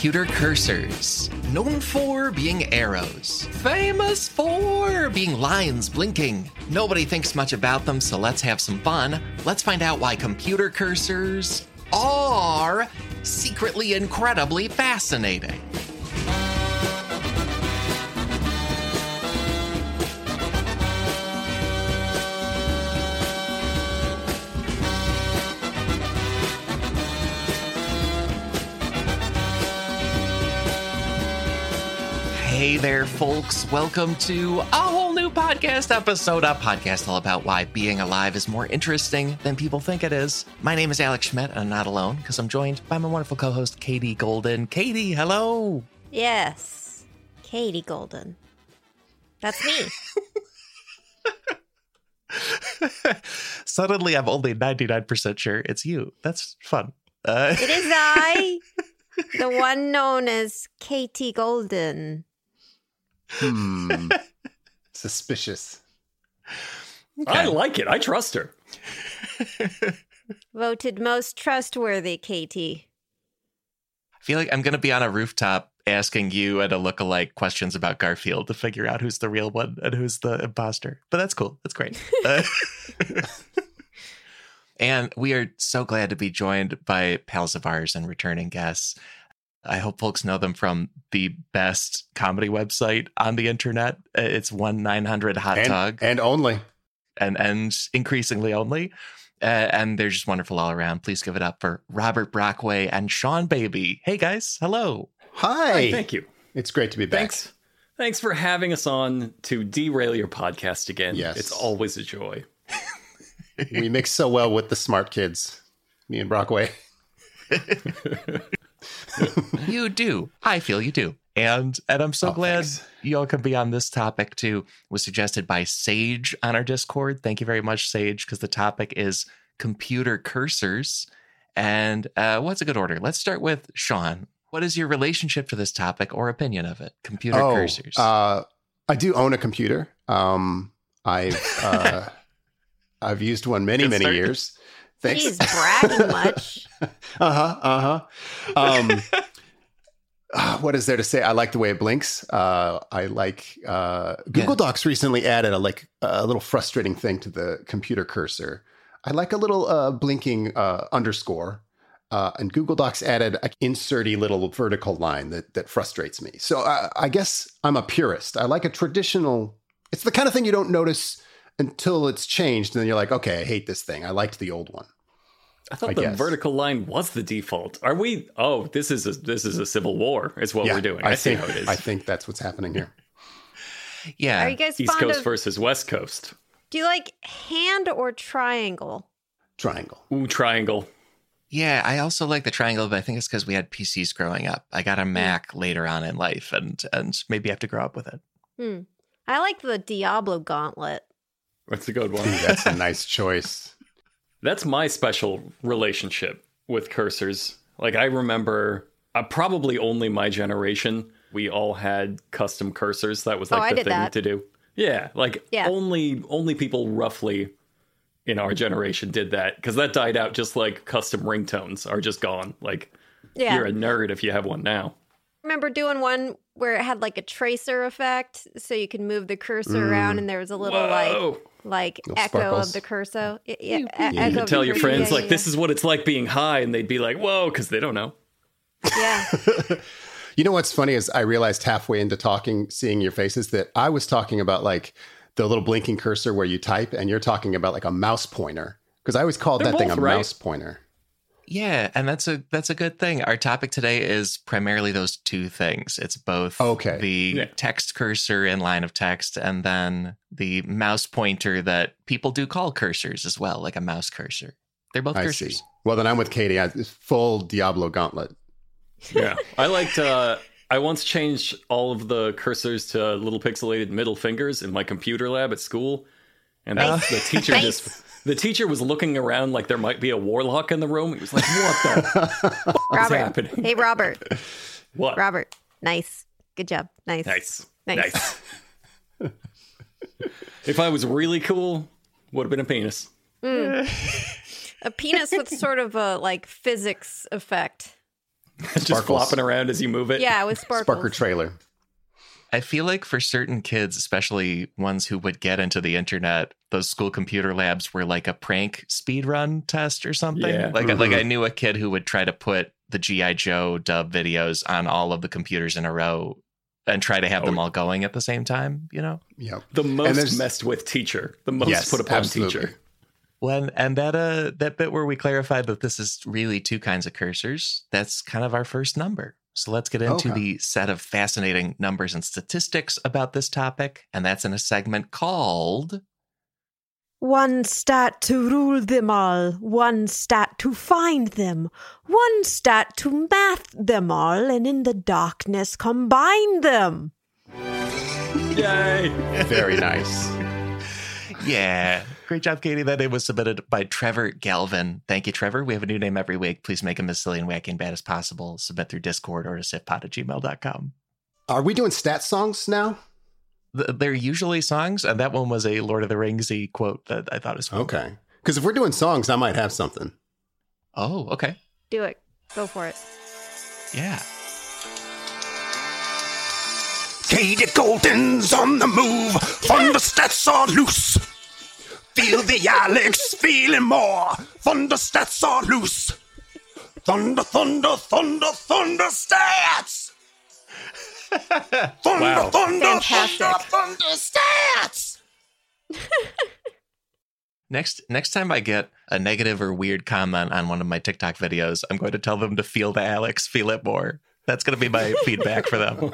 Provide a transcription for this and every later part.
computer cursors. Known for being arrows. Famous for being lines blinking. Nobody thinks much about them, so let's have some fun. Let's find out why computer cursors are secretly incredibly fascinating. Hey there, folks. Welcome to a whole new podcast episode, a podcast all about why being alive is more interesting than people think it is. My name is Alex Schmidt, and I'm not alone because I'm joined by my wonderful co-host, Katie Golden. Katie, hello. Yes, Katie Golden. That's me. Suddenly, I'm only 99% sure it's you. That's fun. It is I, the one known as Katie Golden. Suspicious. Okay. I like it. I trust her. Voted most trustworthy, Katie. I feel like I'm going to be on a rooftop asking you and a lookalike questions about Garfield to figure out who's the real one and who's the imposter. But that's cool. That's great. And we are so glad to be joined by pals of ours and returning guests. I hope folks know them from the best comedy website on the internet. It's 1-900 Hot Tug. And only. And increasingly only. And they're just wonderful all around. Please give it up for Robert Brockway and Sean Baby. Hey, guys. Hello. Hi. Thank you. It's great to be back. Thanks for having us on to derail your podcast again. Yes. It's always a joy. We mix so well with the smart kids, me and Brockway. You do. I feel you do. And I'm so glad thanks. you all can be on this topic too. It was suggested by Sage on our Discord. Thank you very much, Sage, because the topic is computer cursors. And what's a good order? Let's start with Sean. What is your relationship to this topic or opinion of it? Computer cursors. I do own a computer. I've used one many years. Thanks. He's bragging much. What is there to say? I like the way it blinks. I like Google Docs recently added a little frustrating thing to the computer cursor. I like a little blinking underscore. And Google Docs added an inserty little vertical line that frustrates me. So I guess I'm a purist. I like a traditional. It's the kind of thing you don't notice until it's changed, and then you're like, okay, I hate this thing. I liked the old one. I thought the vertical line was the default. Are we? Oh, this is a civil war. Is what we're doing. I see how it is. I think that's what's happening here. Yeah. Are you guys East fond Coast of? versus West Coast. Do you like hand or triangle? Triangle. Ooh, triangle. Yeah, I also like the triangle, but I think it's because we had PCs growing up. I got a Mac later on in life, and maybe I have to grow up with it. I like the Diablo gauntlet. That's a good one. Ooh, that's a nice choice. That's my special relationship with cursors. Like, I remember probably only my generation, we all had custom cursors. That was like the thing to do. Yeah, only people roughly in our generation did that, because that died out just like custom ringtones are just gone. Like, you're a nerd if you have one now. I remember doing one where it had like a tracer effect, so you could move the cursor around, and there was a little like Little echo sparkles. of the cursor. You could tell your friends, this is what it's like being high, and they'd be like, whoa, because they don't know. Yeah. You know what's funny is I realized halfway into talking, seeing your faces, that I was talking about like the little blinking cursor where you type, and you're talking about like a mouse pointer, because I always called that thing a mouse pointer. Yeah, and that's a good thing. Our topic today is primarily those two things. It's both the text cursor in line of text, and then the mouse pointer that people do call cursors as well, like a mouse cursor. They're both cursors. See. Well, then I'm with Katie. It's full Diablo gauntlet. Yeah, I once changed all of the cursors to little pixelated middle fingers in my computer lab at school, and the teacher the teacher was looking around like there might be a warlock in the room. He was like, "What the? What's happening?" Hey, Robert. What? Robert. Nice. Good job. Nice. If I was really cool, would have been a penis. A penis with sort of a like physics effect. Just flopping around as you move it. Yeah, with sparkles. Sparker trailer. I feel like for certain kids, especially ones who would get into the internet, those school computer labs were like a prank speed run test or something. Yeah. Like I knew a kid who would try to put the G.I. Joe dub videos on all of the computers in a row and try to have them all going at the same time, you know? Yep. The most messed with teacher. The most put upon teacher. And that bit where we clarified that this is really two kinds of cursors, that's kind of our first number. So let's get into the set of fascinating numbers and statistics about this topic. And that's in a segment called... One stat to rule them all, one stat to find them, one stat to math them all, and in the darkness combine them. Yay! Very nice. Yeah. Great job, Katie. That name was submitted by Trevor Galvin. Thank you, Trevor. We have a new name every week. Please make them as silly and wacky and bad as possible. Submit through Discord or to sifpod@gmail.com. Are we doing stat songs now? They're usually songs, and that one was a Lord of the Rings-y quote that I thought was fun. Okay. Because if we're doing songs, I might have something. Oh, okay. Do it. Go for it. Yeah. Katie Golden's on the move. Thunder stats are loose. Feel the Alex feeling more. Thunder stats are loose. Thunder, thunder, thunder, thunder stats. Thunder, wow. thunder, Fantastic. thunder, thunder stats. Next time I get a negative or weird comment on one of my TikTok videos, I'm going to tell them to feel the Alex, feel it more. That's going to be my feedback for them.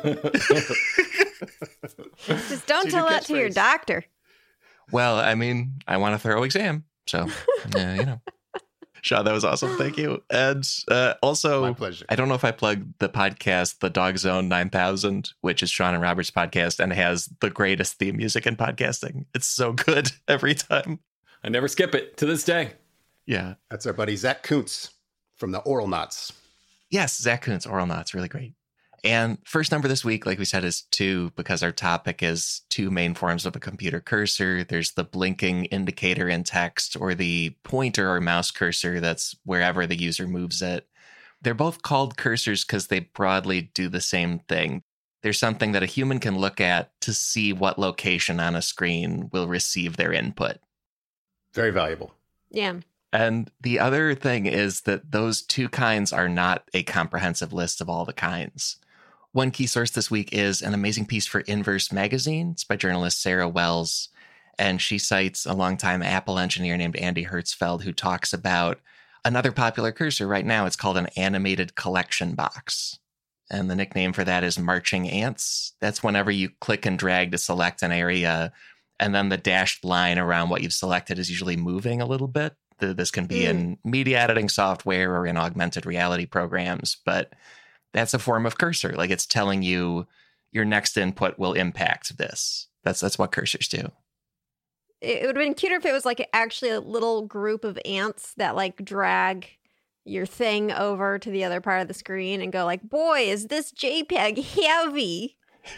Just don't tell that to your doctor. Well, I mean, I want a thorough exam. So, you know. Sean, that was awesome. Thank you. And also, my pleasure. I don't know if I plugged the podcast, The Dog Zone 9000, which is Sean and Robert's podcast and has the greatest theme music in podcasting. It's so good every time. I never skip it to this day. Yeah. That's our buddy Zach Kuntz from the Oral Knots. Yes, Zach Kuntz, Oral Knots, really great. And first number this week, like we said, is 2 because our topic is 2 main forms of a computer cursor. There's the blinking indicator in text or the pointer or mouse cursor that's wherever the user moves it. They're both called cursors because they broadly do the same thing. There's something that a human can look at to see what location on a screen will receive their input. Very valuable. Yeah. And the other thing is that those 2 kinds are not a comprehensive list of all the kinds. One key source this week is an amazing piece for Inverse Magazine. It's by journalist Sarah Wells, and she cites a longtime Apple engineer named Andy Hertzfeld who talks about another popular cursor right now. It's called an animated collection box, and the nickname for that is marching ants. That's whenever you click and drag to select an area, and then the dashed line around what you've selected is usually moving a little bit. This can be in media editing software or in augmented reality programs, but that's a form of cursor. Like it's telling you your next input will impact this. That's what cursors do. It would have been cuter if it was like actually a little group of ants that like drag your thing over to the other part of the screen and go like, boy, is this JPEG heavy.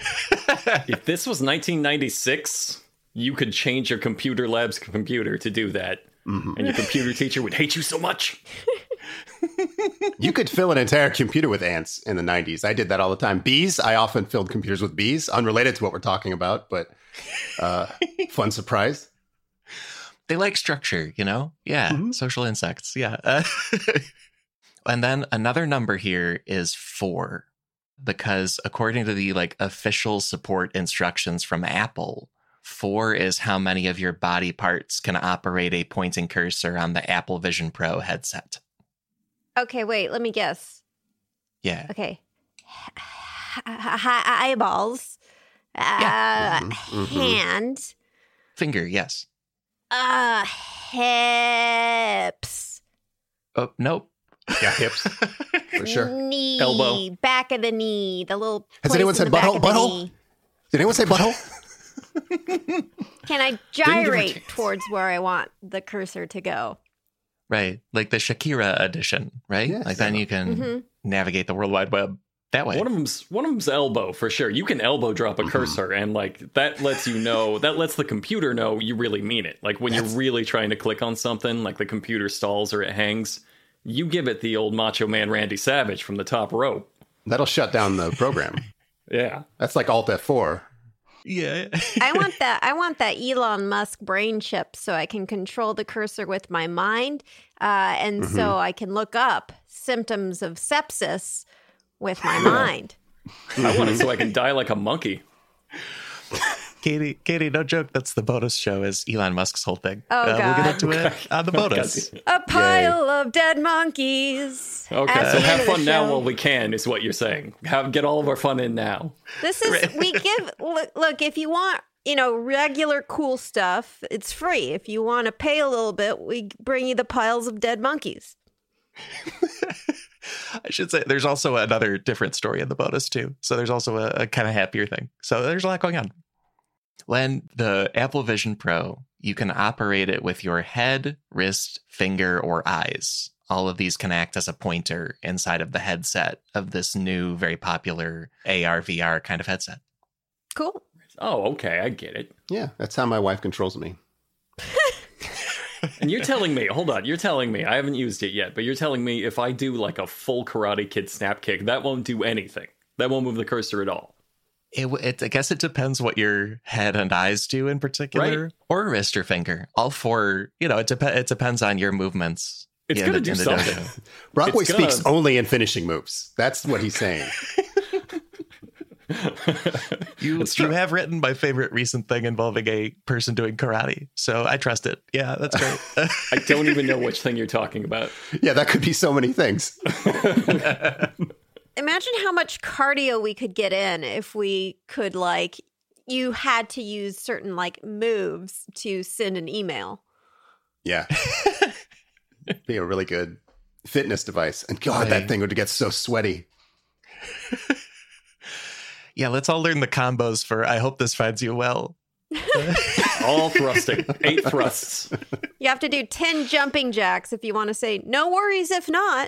If this was 1996, you could change your computer lab's computer to do that. Mm-hmm. And your computer teacher would hate you so much. You could fill an entire computer with ants in the 90s. I did that all the time. Bees, I often filled computers with bees, unrelated to what we're talking about, but fun surprise. They like structure, you know? Yeah, social insects, yeah. And then another number here is 4, because according to the official support instructions from Apple, 4 is how many of your body parts can operate a pointing cursor on the Apple Vision Pro headset. Okay, wait, let me guess. Yeah. Okay. Eyeballs. Hand. Finger, yes. Hips. Oh, nope. Yeah, hips. For sure. Knee. Elbow. Back of the knee. The little. Has anyone said butthole? Butthole? Did anyone say butthole? Can I gyrate towards where I want the cursor to go? Right. Like the Shakira edition, right? Yes. Like then you can navigate the World Wide Web that way. One of them's elbow for sure. You can elbow drop a cursor and that lets you know, that lets the computer know you really mean it. Like when you're really trying to click on something, like the computer stalls or it hangs, You give it the old Macho Man Randy Savage from the top rope. That'll shut down the program. Yeah. That's like Alt F4. Yeah. I want that Elon Musk brain chip so I can control the cursor with my mind. And so I can look up symptoms of sepsis with my mind. I want it so I can die like a monkey. Katie, no joke. That's the bonus show is Elon Musk's whole thing. Oh, God. We'll get into it on the bonus. A pile of dead monkeys. Okay, so have fun now while we can, is what you're saying. Get all of our fun in now. This is, look, if you want, regular cool stuff, it's free. If you want to pay a little bit, we bring you the piles of dead monkeys. I should say there's also another different story in the bonus, too. So there's also a kind of happier thing. So there's a lot going on. Len, the Apple Vision Pro, you can operate it with your head, wrist, finger, or eyes. All of these can act as a pointer inside of the headset of this new, very popular AR, VR kind of headset. Cool. Oh, okay. I get it. Yeah, that's how my wife controls me. And you're telling me, hold on, I haven't used it yet, but you're telling me if I do like a full Karate Kid snap kick, that won't do anything. That won't move the cursor at all. I guess it depends what your head and eyes do in particular, right? Or wrist or finger. All four, it depends on your movements. It's going to do something. Brockway speaks only in finishing moves. That's what he's saying. You have written my favorite recent thing involving a person doing karate, so I trust it. Yeah, that's great. I don't even know which thing you're talking about. Yeah, that could be so many things. Imagine how much cardio we could get in if we could, you had to use certain, moves to send an email. Yeah. Be a really good fitness device. And God, that thing would get so sweaty. Yeah, let's all learn the combos for I hope this finds you well. All thrusting. 8 thrusts. You have to do 10 jumping jacks if you want to say, no worries if not.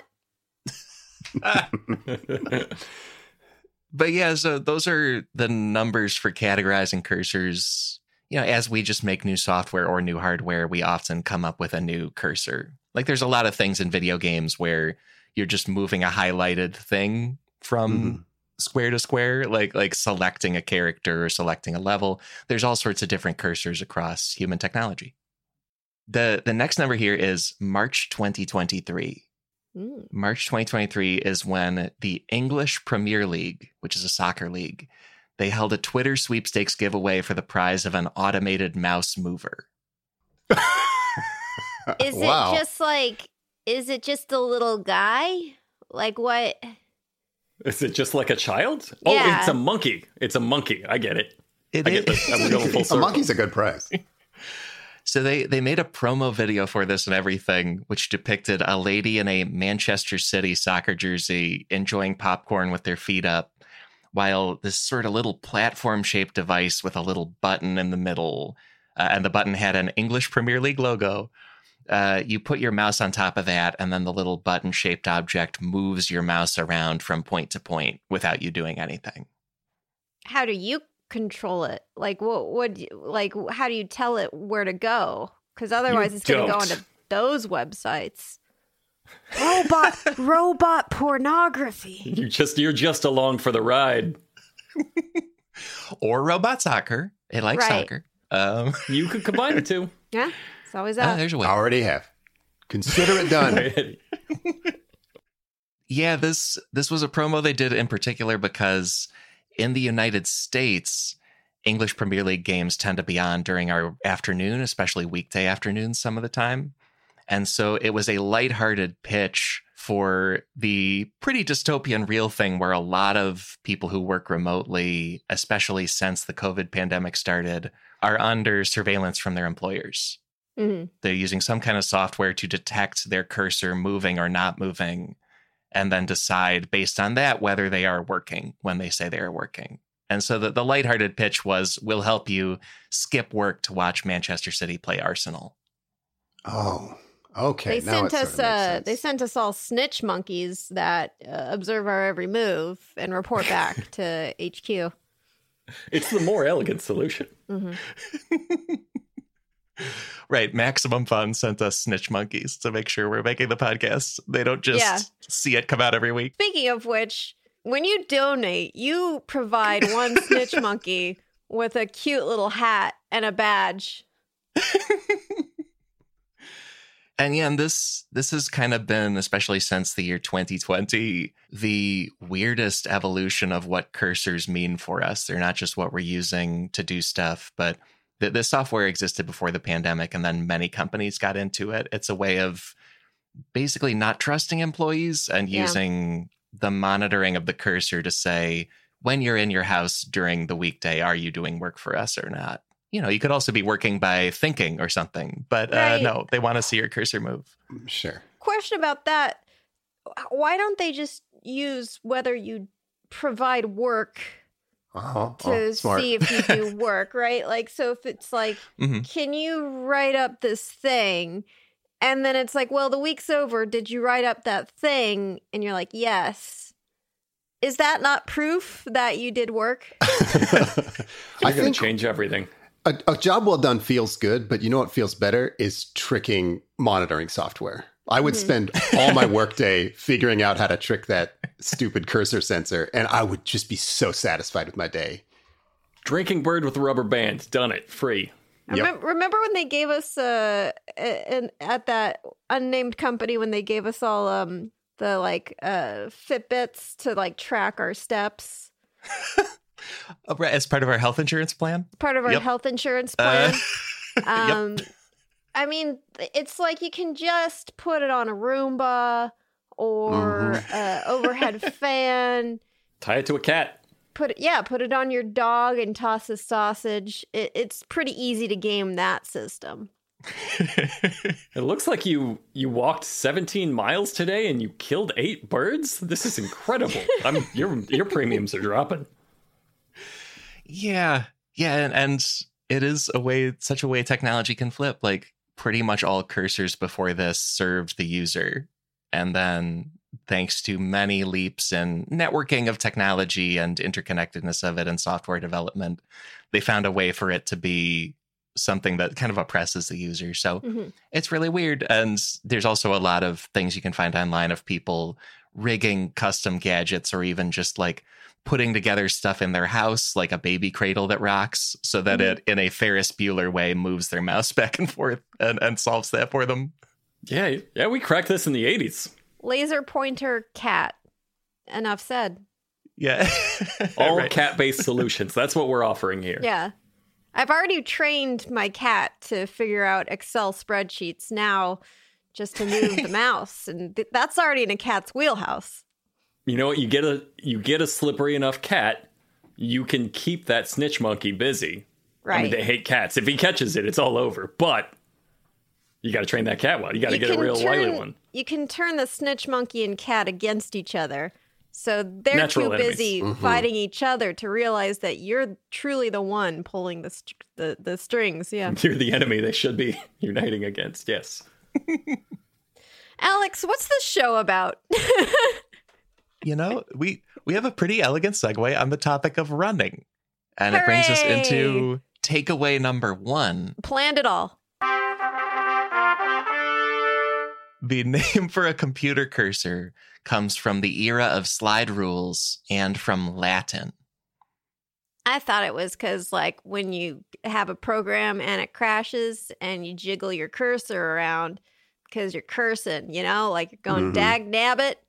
But yeah, so those are the numbers for categorizing cursors. As we just make new software or new hardware, we often come up with a new cursor. There's a lot of things in video games where you're just moving a highlighted thing from square to square, like selecting a character or selecting a level. There's all sorts of different cursors across human technology. The next number here is March 2023. March 2023 is when the English Premier League, which is a soccer league, they held a Twitter sweepstakes giveaway for the prize of an automated mouse mover. Is it just a little guy? What? Is it just like a child? Yeah. Oh, it's a monkey. It's a monkey. I get it. I get this. I'm going full circle. A monkey's a good prize. So they made a promo video for this and everything, which depicted a lady in a Manchester City soccer jersey enjoying popcorn with their feet up, while this sort of little platform-shaped device with a little button in the middle, and the button had an English Premier League logo. You put your mouse on top of that, and then the little button-shaped object moves your mouse around from point to point without you doing anything. How do you control it? How do you tell it where to go? Because otherwise it's going to go onto those websites. Robot pornography. You're just along for the ride. Or robot soccer. It likes soccer. You could combine the two. Yeah, it's always up. There's a way. Already have. Consider it done. Yeah, this was a promo they did in particular because in the United States, English Premier League games tend to be on during our afternoon, especially weekday afternoons some of the time. And so it was a lighthearted pitch for the pretty dystopian real thing where a lot of people who work remotely, especially since the COVID pandemic started, are under surveillance from their employers. Mm-hmm. They're using some kind of software to detect their cursor moving or not moving, and then decide based on that whether they are working when they say they are working. And so the lighthearted pitch was, we'll help you skip work to watch Manchester City play Arsenal. Oh, okay. They sent us all snitch monkeys that observe our every move and report back to HQ. It's the more elegant solution. Mm-hmm. Right. Maximum Fun sent us snitch monkeys to make sure we're making the podcast. They don't just see it come out every week. Speaking of which, when you donate, you provide one snitch monkey with a cute little hat and a badge. And yeah, and this has kind of been, especially since the year 2020, the weirdest evolution of what cursors mean for us. They're not just what we're using to do stuff, but the software existed before the pandemic, and then many companies got into it. It's a way of basically not trusting employees and using the monitoring of the cursor to say, when you're in your house during the weekday, are you doing work for us or not? You know, you could also be working by thinking or something, but no, they want to see your cursor move. Sure. Question about that. Why don't they just use whether you provide work to see if you do work, right? Like, so if it's like, can you write up this thing? And then it's like, well, the week's over. Did you write up that thing? And you're like, yes. Is that not proof that you did work? I'm going to change everything. A job well done feels good, but you know what feels better is tricking monitoring software. I would spend all my workday figuring out how to trick that stupid cursor sensor, and I would just be so satisfied with my day. Drinking bird with a rubber band. Done it. Free. Yep. Remember when they gave us at that unnamed company when they gave us all the like Fitbits to like track our steps? As part of our health insurance plan? Part of our health insurance plan. I mean, it's like you can just put it on a Roomba or overhead fan. Tie it to a cat. Put it on your dog and toss a sausage. It's pretty easy to game that system. It looks like you walked 17 miles today and you killed 8 birds. This is incredible. Your premiums are dropping. Yeah, and it is such a way technology can flip. Like pretty much all cursors before this served the user, and then thanks to many leaps in networking of technology and interconnectedness of it and software development, they found a way for it to be something that kind of oppresses the user. So it's really weird. And there's also a lot of things you can find online of people rigging custom gadgets or even just like putting together stuff in their house, like a baby cradle that rocks, so that it, in a Ferris Bueller way, moves their mouse back and forth and solves that for them. Yeah, we cracked this in the 80s. Laser pointer cat. Enough said. Yeah. All cat-based solutions. That's what we're offering here. Yeah. I've already trained my cat to figure out Excel spreadsheets now just to move the mouse. And that's already in a cat's wheelhouse. You know what? You get a slippery enough cat, you can keep that snitch monkey busy. Right. I mean, they hate cats. If he catches it, it's all over. But you got to train that cat well. You got to get a real wily one. You can turn the snitch monkey and cat against each other. So they're Natural too busy fighting each other to realize that you're truly the one pulling the strings. Yeah. You're the enemy they should be uniting against. Yes. Alex, what's this show about? You know, we have a pretty elegant segue on the topic of running. And it brings us into takeaway number 1. Planned it all. The name for a computer cursor comes from the era of slide rules and from Latin. I thought it was because, like, when you have a program and it crashes and you jiggle your cursor around because you're cursing, you know, like you're going dag nabbit,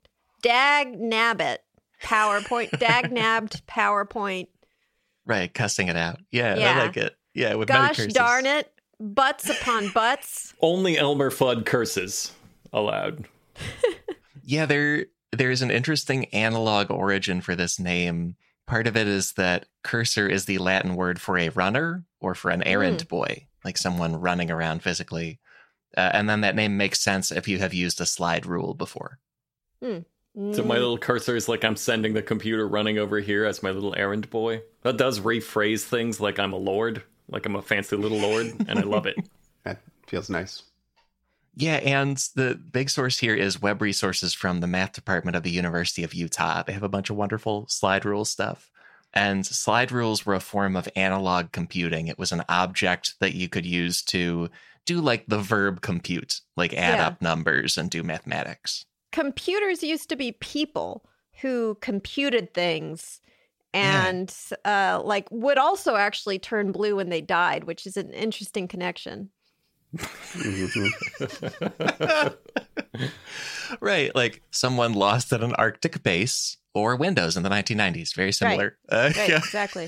PowerPoint, dag nabbed PowerPoint. Right, cussing it out. Yeah, I like it. Yeah, with gosh many curses. Darn it, butts upon butts. Only Elmer Fudd curses allowed. Yeah, there's an interesting analog origin for this name. Part of it is that cursor is the Latin word for a runner or for an errand boy, like someone running around physically. And then that name makes sense if you have used a slide rule before. So my little cursor is like I'm sending the computer running over here as my little errand boy. That does rephrase things like I'm a lord, like I'm a fancy little lord, and I love it. That feels nice. Yeah, and the big source here is web resources from the math department of the University of Utah. They have a bunch of wonderful slide rule stuff. And slide rules were a form of analog computing. It was an object that you could use to do like the verb compute, like add up numbers and do mathematics. Computers used to be people who computed things and like would also actually turn blue when they died, which is an interesting connection. Right, like someone lost at an Arctic base or Windows in the 1990s. Very similar. Right, exactly.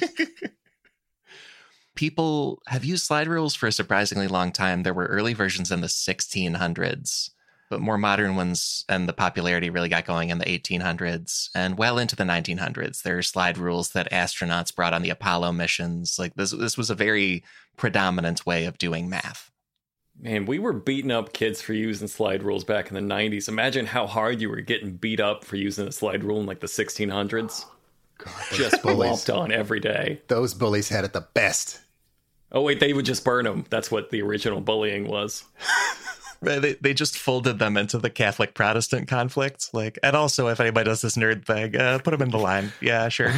People have used slide rules for a surprisingly long time. There were early versions in the 1600s, but more modern ones and the popularity really got going in the 1800s and well into the 1900s. There are slide rules that astronauts brought on the Apollo missions. Like this was a very predominant way of doing math. Man, we were beating up kids for using slide rules back in the 90s. Imagine how hard you were getting beat up for using a slide rule in like the 1600s. God, just whopped on every day. Those bullies had it the best. Oh, wait, they would just burn them. That's what the original bullying was. They just folded them into the Catholic-Protestant conflict. Like, and also, if anybody does this nerd thing, put them in the line. Yeah, sure.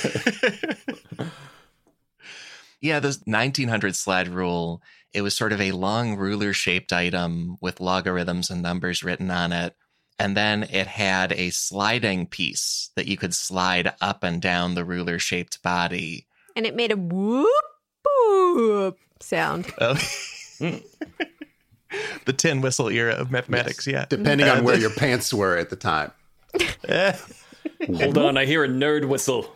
Yeah, the 1900 slide rule, it was sort of a long ruler-shaped item with logarithms and numbers written on it. And then it had a sliding piece that you could slide up and down the ruler-shaped body. And it made a whoop sound. Oh. The tin whistle era of mathematics, yes. Depending on where your pants were at the time. Hold on, I hear a nerd whistle.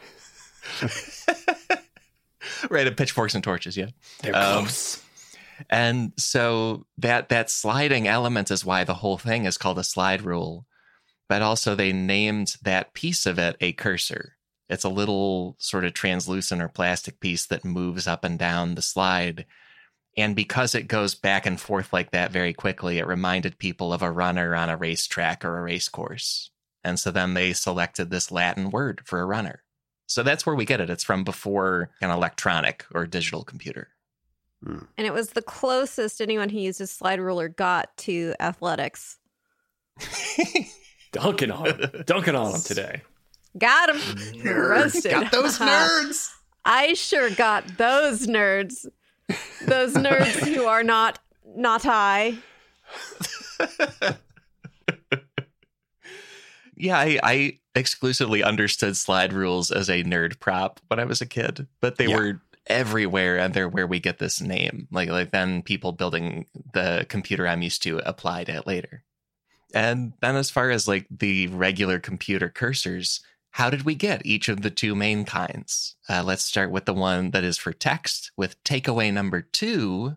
Right, at pitchforks and torches, yeah. They're close. And so that sliding element is why the whole thing is called a slide rule. But also they named that piece of it a cursor. It's a little sort of translucent or plastic piece that moves up and down the slide. And because it goes back and forth like that very quickly, it reminded people of a runner on a racetrack or a race course. And so then they selected this Latin word for a runner. So that's where we get it. It's from before an electronic or digital computer. And it was the closest anyone who used a slide ruler got to athletics. Dunking on him today. Got him. Roasted. Got those nerds. I sure got those nerds. Those nerds who are not I. Yeah, I exclusively understood slide rules as a nerd prop when I was a kid, but they were everywhere, and they're where we get this name. Like then people building the computer I'm used to applied it later. And then as far as like the regular computer cursors, how did we get each of the two main kinds? Let's start with the one that is for text with takeaway number 2.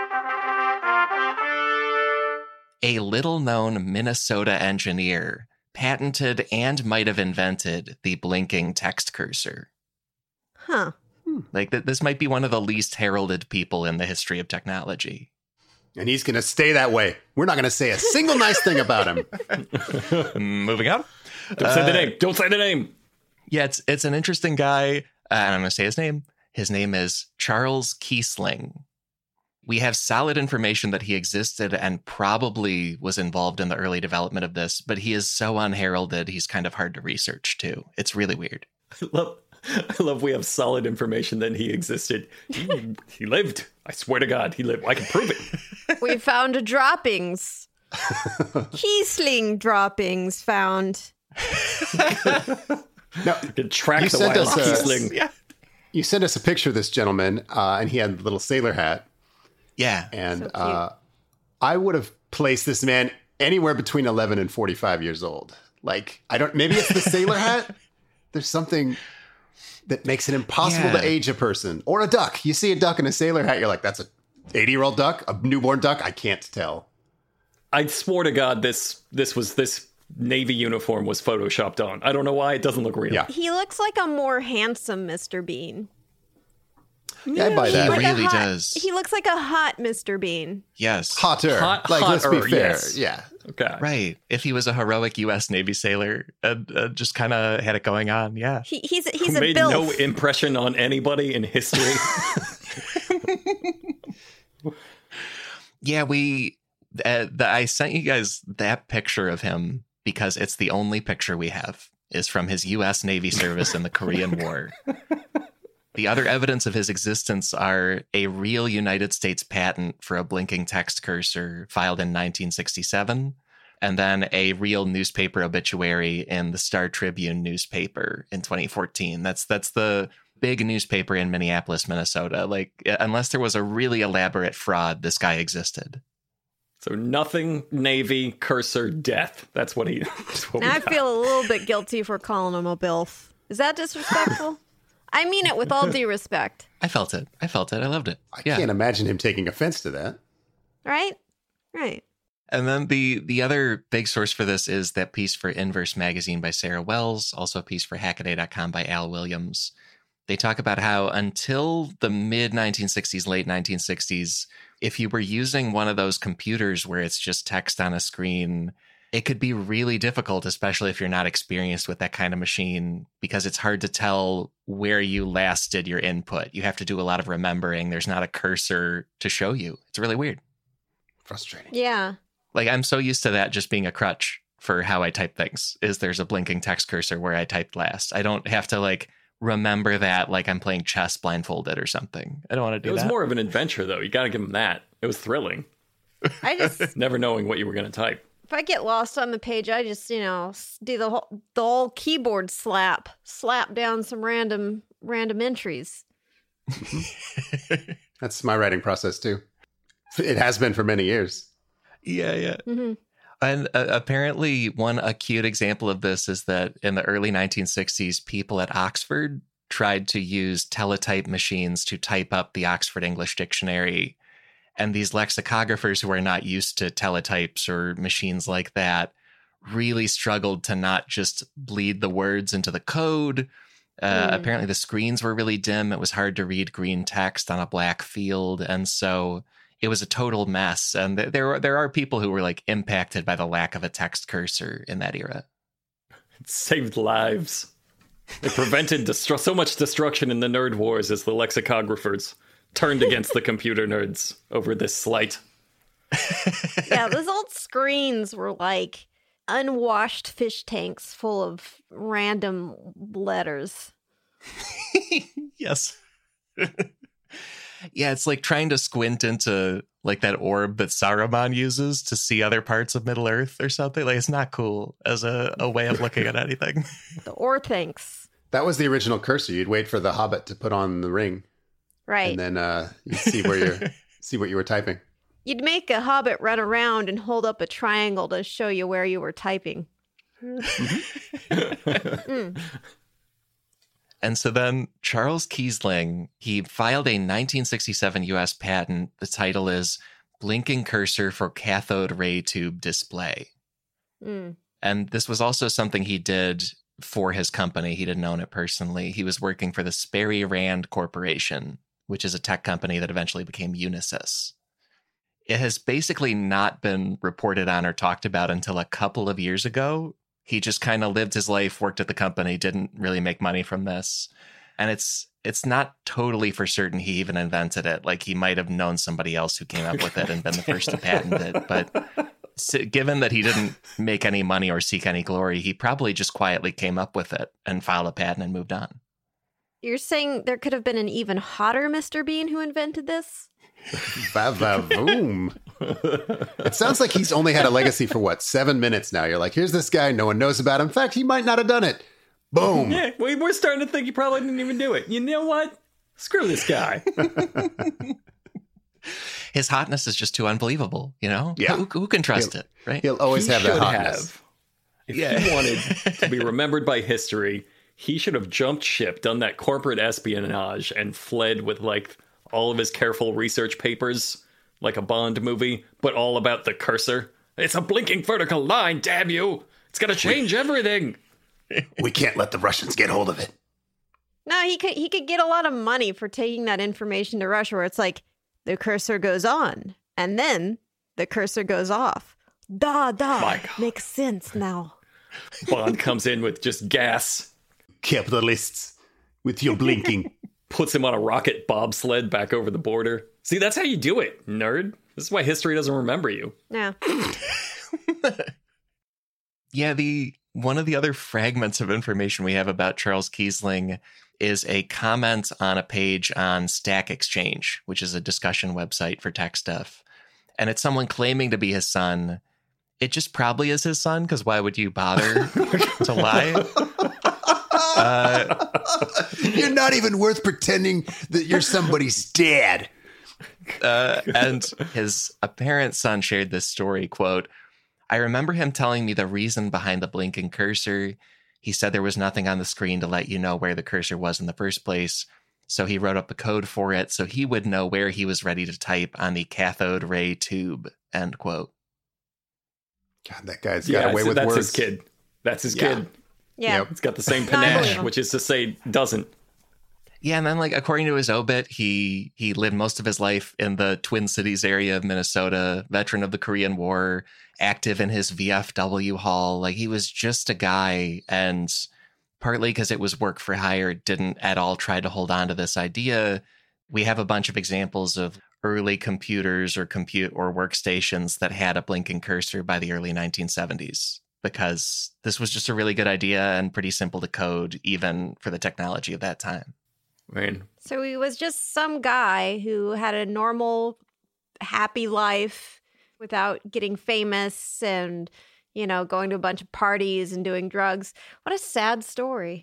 A little-known Minnesota engineer patented and might have invented the blinking text cursor. Huh. Like this might be one of the least heralded people in the history of technology. And he's going to stay that way. We're not going to say a single nice thing about him. Moving on. Don't say the name. Don't say the name. Yeah, it's an interesting guy. And I'm going to say his name. His name is Charles Kiesling. We have solid information that he existed and probably was involved in the early development of this, but he is so unheralded, he's kind of hard to research too. It's really weird. I love we have solid information that he existed. He lived. I swear to God, he lived. I can prove it. We found droppings. Kiesling droppings found. Now, you can track the wild Kiesling. Yeah. You sent us a picture of this gentleman, and he had the little sailor hat. Yeah. And so I would have placed this man anywhere between 11 and 45 years old. Like, maybe it's the sailor hat. There's something that makes it impossible to age a person. Or a duck. You see a duck in a sailor hat, you're like, that's a 80-year-old duck? A newborn duck? I can't tell. I swore to God this Navy uniform was photoshopped on. I don't know why. It doesn't look real. Yeah. He looks like a more handsome Mr. Bean. Yeah, I buy that. He Like really does. He looks like a hot Mr. Bean. Yes. Hotter. Let's be fair. Yes. Yeah. Okay. Right. If he was a heroic U.S. Navy sailor, just kind of had it going on. Yeah. He's Who a made bilf. no impression on anybody in history. Yeah, I sent you guys that picture of him because it's the only picture we have. is from his U.S. Navy service in the Korean War. The other evidence of his existence are a real United States patent for a blinking text cursor filed in 1967, and then a real newspaper obituary in the Star Tribune newspaper in 2014. That's the big newspaper in Minneapolis, Minnesota. Like, unless there was a really elaborate fraud, this guy existed. So nothing, Navy, cursor, death. That's what he... Now I feel a little bit guilty for calling him a bilf. Is that disrespectful? I mean it with all due respect. I felt it. I loved it. I can't imagine him taking offense to that. Right. And then the other big source for this is that piece for Inverse Magazine by Sarah Wells, also a piece for Hackaday.com by Al Williams. They talk about how until the mid-1960s, late 1960s, if you were using one of those computers where it's just text on a screen, it could be really difficult, especially if you're not experienced with that kind of machine, because it's hard to tell where you last did your input. You have to do a lot of remembering. There's not a cursor to show you. It's really weird. Frustrating. Yeah. Like, I'm so used to that just being a crutch for how I type things, is there's a blinking text cursor where I typed last. I don't have to, like, remember that like I'm playing chess blindfolded or something. I don't want to do that. It was more of an adventure, though. You got to give him that. It was thrilling. I just... Never knowing what you were going to type. If I get lost on the page, I just, do the whole keyboard slap down some random entries. That's my writing process, too. It has been for many years. Yeah. Mm-hmm. And apparently one acute example of this is that in the early 1960s, people at Oxford tried to use teletype machines to type up the Oxford English Dictionary. And these lexicographers who are not used to teletypes or machines like that really struggled to not just bleed the words into the code. Apparently the screens were really dim. It was hard to read green text on a black field. And so it was a total mess. And there are people who were like impacted by the lack of a text cursor in that era. It saved lives. It prevented so much destruction in the nerd wars as the lexicographers turned against the computer nerds over this slight. Yeah, those old screens were like unwashed fish tanks full of random letters. Yes. Yeah, it's like trying to squint into like that orb that Saruman uses to see other parts of Middle Earth or something. Like, it's not cool as a way of looking at anything. The Orthancs. That was the original cursor. You'd wait for the Hobbit to put on the ring. Right. And then you'd see what you were typing. You'd make a Hobbit run around and hold up a triangle to show you where you were typing. And so then Charles Kiesling, he filed a 1967 U.S. patent. The title is Blinking Cursor for Cathode Ray Tube Display. And this was also something he did for his company. He didn't own it personally. He was working for the Sperry Rand Corporation, which is a tech company that eventually became Unisys. It has basically not been reported on or talked about until a couple of years ago. He just kind of lived his life, worked at the company, didn't really make money from this. And it's not totally for certain he even invented it. Like, he might have known somebody else who came up with it and been the first to patent it. But given that he didn't make any money or seek any glory, he probably just quietly came up with it and filed a patent and moved on. You're saying there could have been an even hotter Mr. Bean who invented this? Boom. It sounds like he's only had a legacy for 7 minutes now. You're like, here's this guy no one knows about. In fact, he might not have done it. Boom. Yeah, we're starting to think he probably didn't even do it. You know what? Screw this guy. His hotness is just too unbelievable, you know? Yeah. Who can trust it, right? He'll always have that hotness. If he wanted to be remembered by history, he should have jumped ship, done that corporate espionage, and fled with like all of his careful research papers, like a Bond movie, but all about the cursor. It's a blinking vertical line, damn you! It's gonna change everything! We can't let the Russians get hold of it. No, he could get a lot of money for taking that information to Russia, where it's like, the cursor goes on, and then the cursor goes off. Makes sense now. Bond comes in with just gas. Capitalists, with your blinking. Puts him on a rocket bobsled back over the border. See, that's how you do it, nerd. This is why history doesn't remember you. Yeah. Yeah, One of the other fragments of information we have about Charles Kiesling is a comment on a page on Stack Exchange, which is a discussion website for tech stuff. And it's someone claiming to be his son. It just probably is his son, because why would you bother to lie? You're not even worth pretending that you're somebody's dad. And his apparent son shared this story, quote, "I remember him telling me the reason behind the blinking cursor. He said there was nothing on the screen to let you know where the cursor was in the first place. So he wrote up a code for it so he would know where he was ready to type on the cathode ray tube," end quote. God, that guy's got away with that's words. His kid. That's his kid. Yeah. It's got the same panache, which is to say, doesn't. Yeah, and then, like, according to his obit, he lived most of his life in the Twin Cities area of Minnesota, veteran of the Korean War, active in his VFW hall. Like, he was just a guy, and partly because it was work for hire, didn't at all try to hold on to this idea. We have a bunch of examples of early computers or workstations that had a blinking cursor by the early 1970s, because this was just a really good idea and pretty simple to code, even for the technology of that time. Right. So he was just some guy who had a normal, happy life without getting famous and, going to a bunch of parties and doing drugs. What a sad story.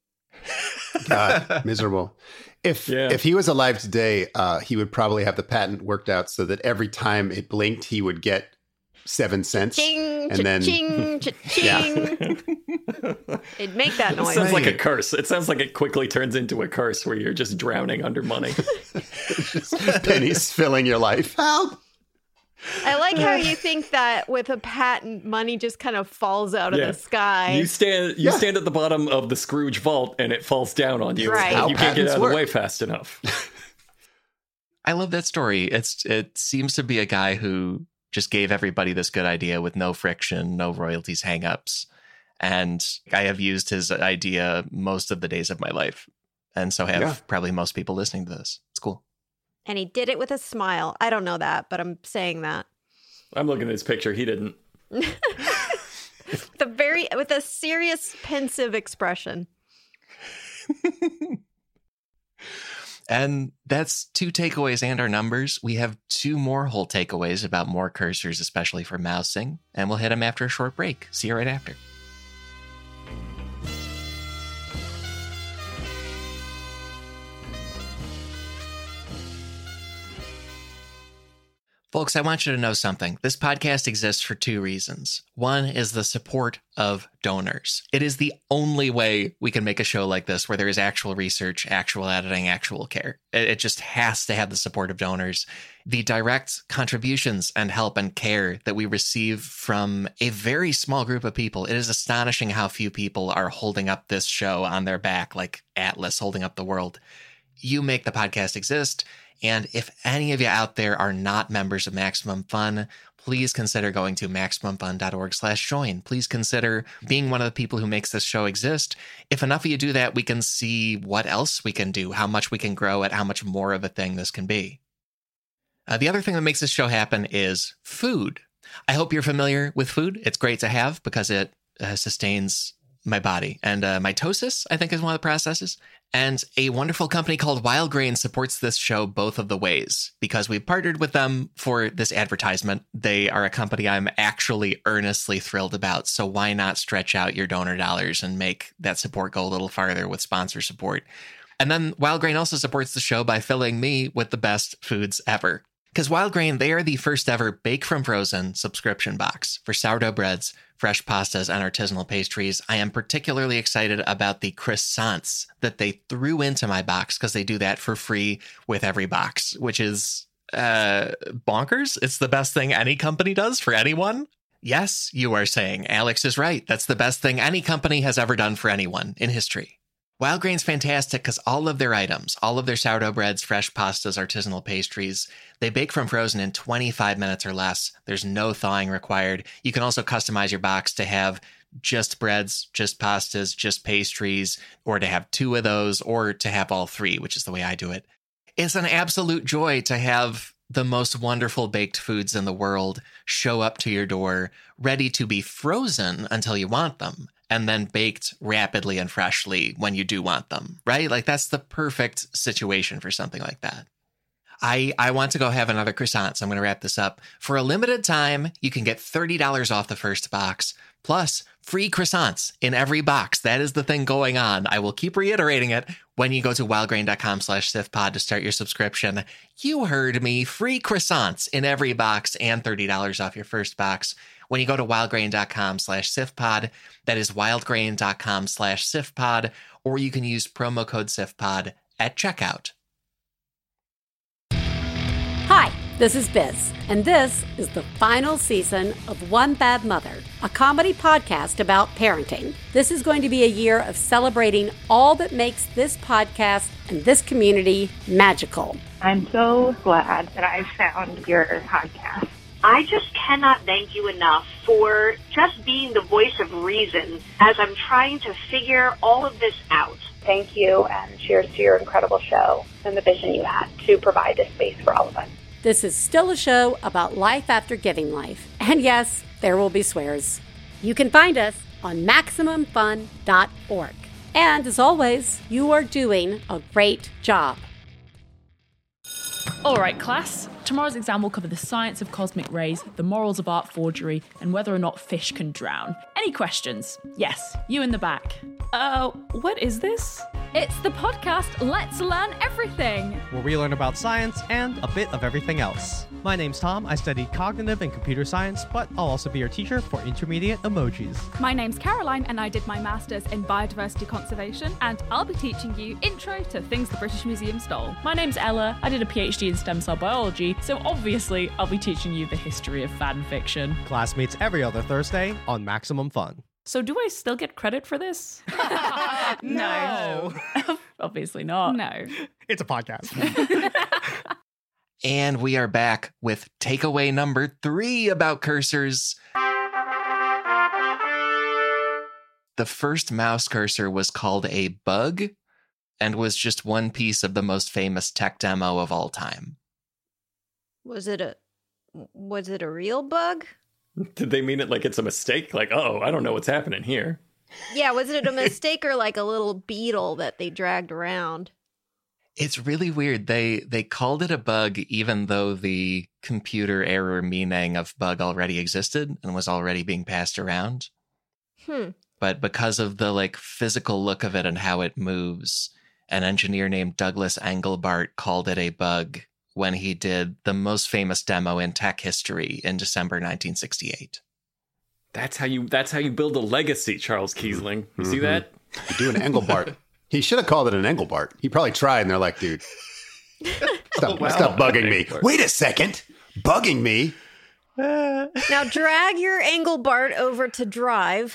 God, miserable. If he was alive today, he would probably have the patent worked out so that every time it blinked, he would get 7 cents. Ching, and then ching, ching. It'd make that noise. It sounds like a curse. It sounds like it quickly turns into a curse where you're just drowning under money. Just pennies filling your life. Help! I like how you think that with a patent, money just kind of falls out of the sky. You stand at the bottom of the Scrooge vault and it falls down on you. Right. You can't get out of the way fast enough. I love that story. It seems to be a guy who just gave everybody this good idea with no friction, no royalties, hangups. And I have used his idea most of the days of my life. And so have probably most people listening to this. It's cool. And he did it with a smile. I don't know that, but I'm saying that. I'm looking at his picture. He didn't. With a serious, pensive expression. And that's 2 takeaways and our numbers. We have 2 more whole takeaways about more cursors, especially for mousing. And we'll hit them after a short break. See you right after. Folks, I want you to know something. This podcast exists for 2 reasons. One is the support of donors. It is the only way we can make a show like this where there is actual research, actual editing, actual care. It just has to have the support of donors. The direct contributions and help and care that we receive from a very small group of people. It is astonishing how few people are holding up this show on their back, like Atlas holding up the world. You make the podcast exist. And if any of you out there are not members of Maximum Fun, please consider going to MaximumFun.org/join. Please consider being one of the people who makes this show exist. If enough of you do that, we can see what else we can do, how much we can grow it, how much more of a thing this can be. The other thing that makes this show happen is food. I hope you're familiar with food. It's great to have because it sustains my body. And mitosis, I think, is one of the processes. And a wonderful company called Wild Grain supports this show both of the ways because we've partnered with them for this advertisement. They are a company I'm actually earnestly thrilled about. So why not stretch out your donor dollars and make that support go a little farther with sponsor support? And then Wild Grain also supports the show by filling me with the best foods ever. Because Wild Grain, they are the first ever Bake from Frozen subscription box for sourdough breads, fresh pastas, and artisanal pastries. I am particularly excited about the croissants that they threw into my box because they do that for free with every box, which is bonkers. It's the best thing any company does for anyone. Yes, you are saying Alex is right. That's the best thing any company has ever done for anyone in history. Wild Grain's fantastic because all of their items, all of their sourdough breads, fresh pastas, artisanal pastries, they bake from frozen in 25 minutes or less. There's no thawing required. You can also customize your box to have just breads, just pastas, just pastries, or to have 2 of those, or to have all 3, which is the way I do it. It's an absolute joy to have the most wonderful baked foods in the world show up to your door, ready to be frozen until you want them. and then baked rapidly and freshly when you do want them, right? Like that's the perfect situation for something like that. I want to go have another croissant, so I'm going to wrap this up. For a limited time, you can get $30 off the first box, plus free croissants in every box. That is the thing going on. I will keep reiterating it when you go to wildgrain.com/sifpod to start your subscription. You heard me. Free croissants in every box and $30 off your first box when you go to wildgrain.com/sifpod. That is wildgrain.com/sifpod, or you can use promo code SIFPOD at checkout. Hi, this is Biz, and this is the final season of One Bad Mother, a comedy podcast about parenting. This is going to be a year of celebrating all that makes this podcast and this community magical. I'm so glad that I found your podcast. I just cannot thank you enough for just being the voice of reason as I'm trying to figure all of this out. Thank you, and cheers to your incredible show and the vision you had to provide this space for all of us. This is still a show about life after giving life. And yes, there will be swears. You can find us on MaximumFun.org. And as always, you are doing a great job. All right, class. Tomorrow's exam will cover the science of cosmic rays, the morals of art forgery, and whether or not fish can drown. Any questions? Yes, you in the back. What is this? It's the podcast Let's Learn Everything, where we learn about science and a bit of everything else. My name's Tom. I study cognitive and computer science, but I'll also be your teacher for intermediate emojis. My name's Caroline, and I did my master's in biodiversity conservation, and I'll be teaching you intro to things the British Museum stole. My name's Ella. I did a PhD in stem cell biology, so obviously I'll be teaching you the history of fan fiction. Class meets every other Thursday on Maximum Fun. So do I still get credit for this? No. Obviously not. No. It's a podcast. And we are back with takeaway number 3 about cursors. The first mouse cursor was called a bug and was just one piece of the most famous tech demo of all time. Was it a real bug? Did they mean it like it's a mistake? Like, oh, I don't know what's happening here. Yeah, was it a mistake or like a little beetle that they dragged around? It's really weird. They called it a bug even though the computer error meaning of bug already existed and was already being passed around. But because of the like physical look of it and how it moves, an engineer named Douglas Engelbart called it a bug when he did the most famous demo in tech history in December 1968. That's how you build a legacy, Charles Kiesling. You see that? You do an Engelbart. He should have called it an Engelbart. He probably tried, and they're like, dude, stop bugging me. Wait a second. Bugging me? Now drag your Engelbart over to Drive.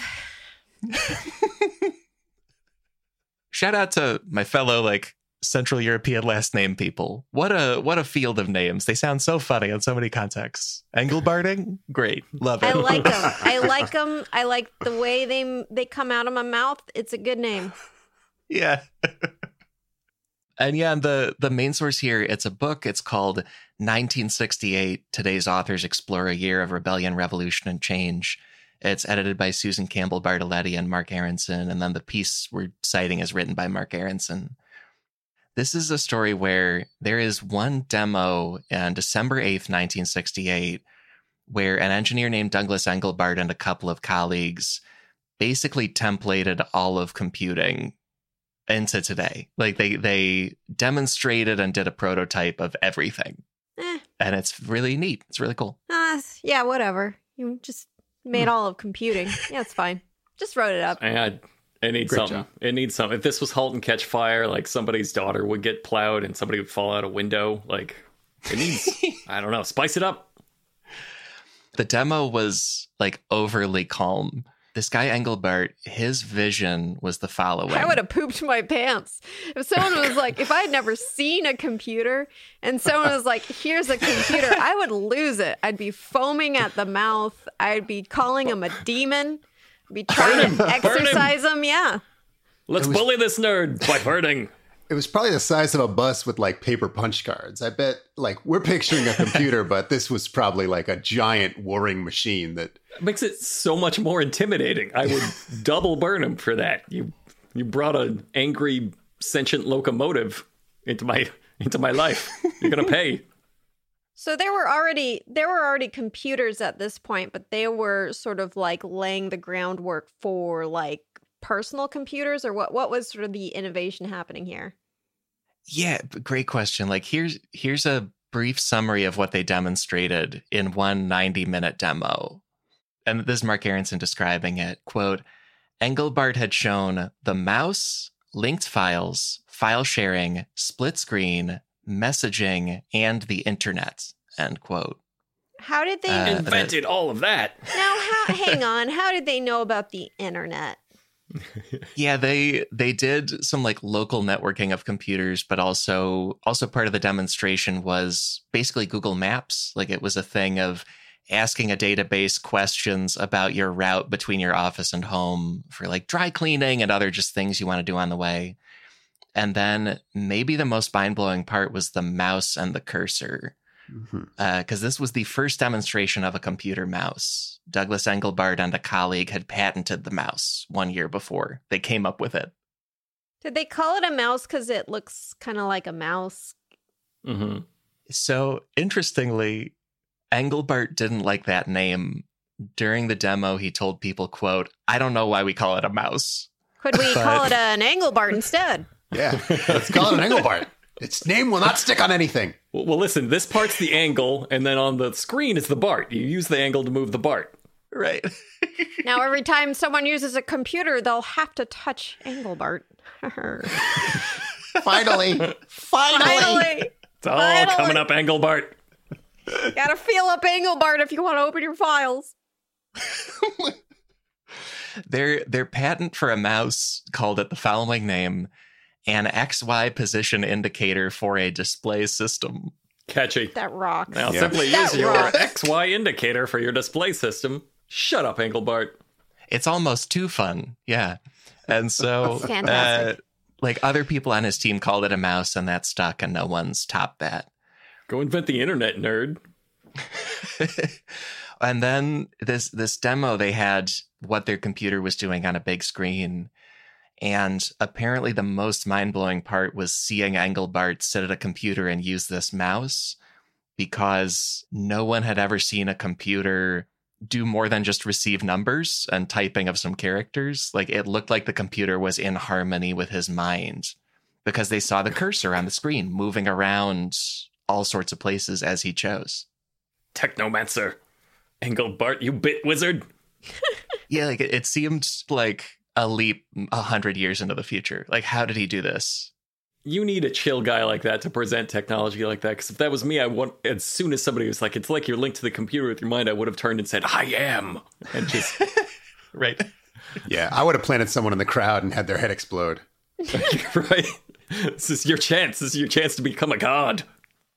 Shout out to my fellow, like, Central European last name people. What a field of names. They sound so funny in so many contexts. Engelbarting? Great. Love it. I like them. I like the way they come out of my mouth. It's a good name. Yeah. And yeah, the main source here, it's a book. It's called 1968. Today's authors explore a year of rebellion, revolution, and change. It's edited by Susan Campbell Bartoletti and Mark Aronson. And then the piece we're citing is written by Mark Aronson. This is a story where there is one demo on December 8th, 1968, where an engineer named Douglas Engelbart and a couple of colleagues basically templated all of computing into today. Like they demonstrated and did a prototype of everything. And it's really neat. It's really cool. Yeah, whatever. You just made all of computing. Yeah, it's fine. Just wrote it up. It needs Great something. Job. It needs something. If this was Halt and Catch Fire, like somebody's daughter would get plowed and somebody would fall out a window. Like it needs, I don't know, spice it up. The demo was like overly calm. This guy Engelbart, his vision was the following. I would have pooped my pants. If someone was like, if I had never seen a computer and someone was like, here's a computer, I would lose it. I'd be foaming at the mouth. I'd be calling him a demon. Be trying to exercise him, yeah. Let's bully this nerd by hurting. It was probably the size of a bus with like paper punch cards. I bet like we're picturing a computer, but this was probably like a giant warring machine that makes it so much more intimidating. I would double burn him for that. You brought an angry sentient locomotive into my life. You're going to pay. So there were already computers at this point, but they were sort of like laying the groundwork for like personal computers, or what was sort of the innovation happening here? Yeah, great question. Like here's a brief summary of what they demonstrated in one 90-minute demo. And this is Mark Aronson describing it. Quote, Engelbart had shown the mouse, linked files, file sharing, split screen, messaging, and the internet, end quote. How did they invented all of that? Now, hang on. How did they know about the internet? Yeah, they did some like local networking of computers, but also part of the demonstration was basically Google Maps. Like it was a thing of asking a database questions about your route between your office and home for like dry cleaning and other just things you want to do on the way. And then maybe the most mind-blowing part was the mouse and the cursor. Because this was the first demonstration of a computer mouse. Douglas Engelbart and a colleague had patented the mouse 1 year before. They came up with it. Did they call it a mouse because it looks kind of like a mouse? Mm-hmm. So, interestingly, Engelbart didn't like that name. During the demo, he told people, quote, I don't know why we call it a mouse. Could we call it an Engelbart instead? Yeah, let's call it an Engelbart. Its name will not stick on anything. Well, listen, this part's the angle, and then on the screen is the Bart. You use the angle to move the Bart. Right. Now, every time someone uses a computer, they'll have to touch Engelbart. Finally. It's all coming up, Engelbart. Gotta feel up Engelbart if you want to open your files. Their patent for a mouse called it the following name: an XY position indicator for a display system. Catchy. That rocks. Now simply use your XY indicator for your display system. Shut up, Engelbart. It's almost too fun. Yeah. And so like other people on his team called it a mouse, and that stuck, and no one's topped that. Go invent the internet, nerd. And then this demo, they had what their computer was doing on a big screen. And apparently the most mind-blowing part was seeing Engelbart sit at a computer and use this mouse, because no one had ever seen a computer do more than just receive numbers and typing of some characters. Like it looked like the computer was in harmony with his mind, because they saw the cursor on the screen moving around all sorts of places as he chose. Technomancer. Engelbart, you bit wizard. Yeah, like it seemed like a leap 100 years into the future. Like, how did he do this? You need a chill guy like that to present technology like that. Because if that was me, as soon as somebody was like, it's like you're linked to the computer with your mind, I would have turned and said, I am. And just, right. Yeah, I would have planted someone in the crowd and had their head explode. Right. This is your chance. This is your chance to become a god.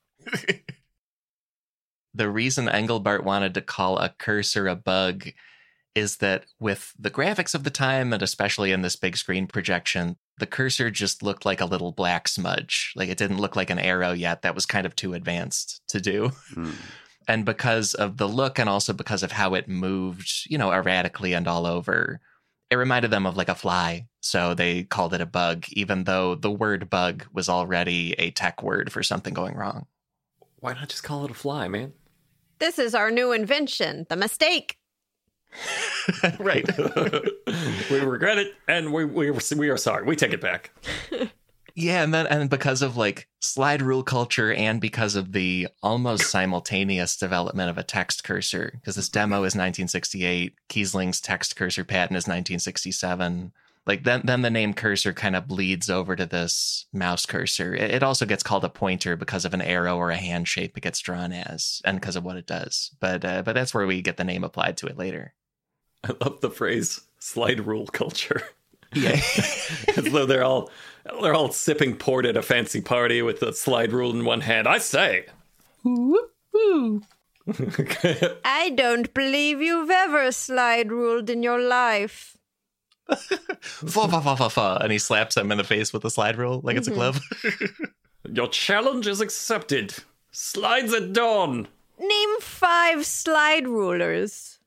The reason Engelbart wanted to call a cursor a bug is that with the graphics of the time, and especially in this big screen projection, the cursor just looked like a little black smudge. Like it didn't look like an arrow yet. That was kind of too advanced to do. And because of the look, and also because of how it moved, erratically and all over, it reminded them of like a fly. So they called it a bug, even though the word bug was already a tech word for something going wrong. Why not just call it a fly, man? This is our new invention, the mistake. Right. We regret it, and we are sorry. We take it back. Yeah, and because of like slide rule culture, and because of the almost simultaneous development of a text cursor, because this demo is 1968, Kiesling's text cursor patent is 1967. Like then the name cursor kind of bleeds over to this mouse cursor. It also gets called a pointer because of an arrow or a hand shape it gets drawn as, and because of what it does. But that's where we get the name applied to it later. I love the phrase "slide rule culture." Yeah, as though they're all sipping port at a fancy party with the slide rule in one hand. I say, woo. I don't believe you've ever slide ruled in your life. And he slaps him in the face with a slide rule like it's a glove. Your challenge is accepted. Slides at dawn. Name 5 slide rulers.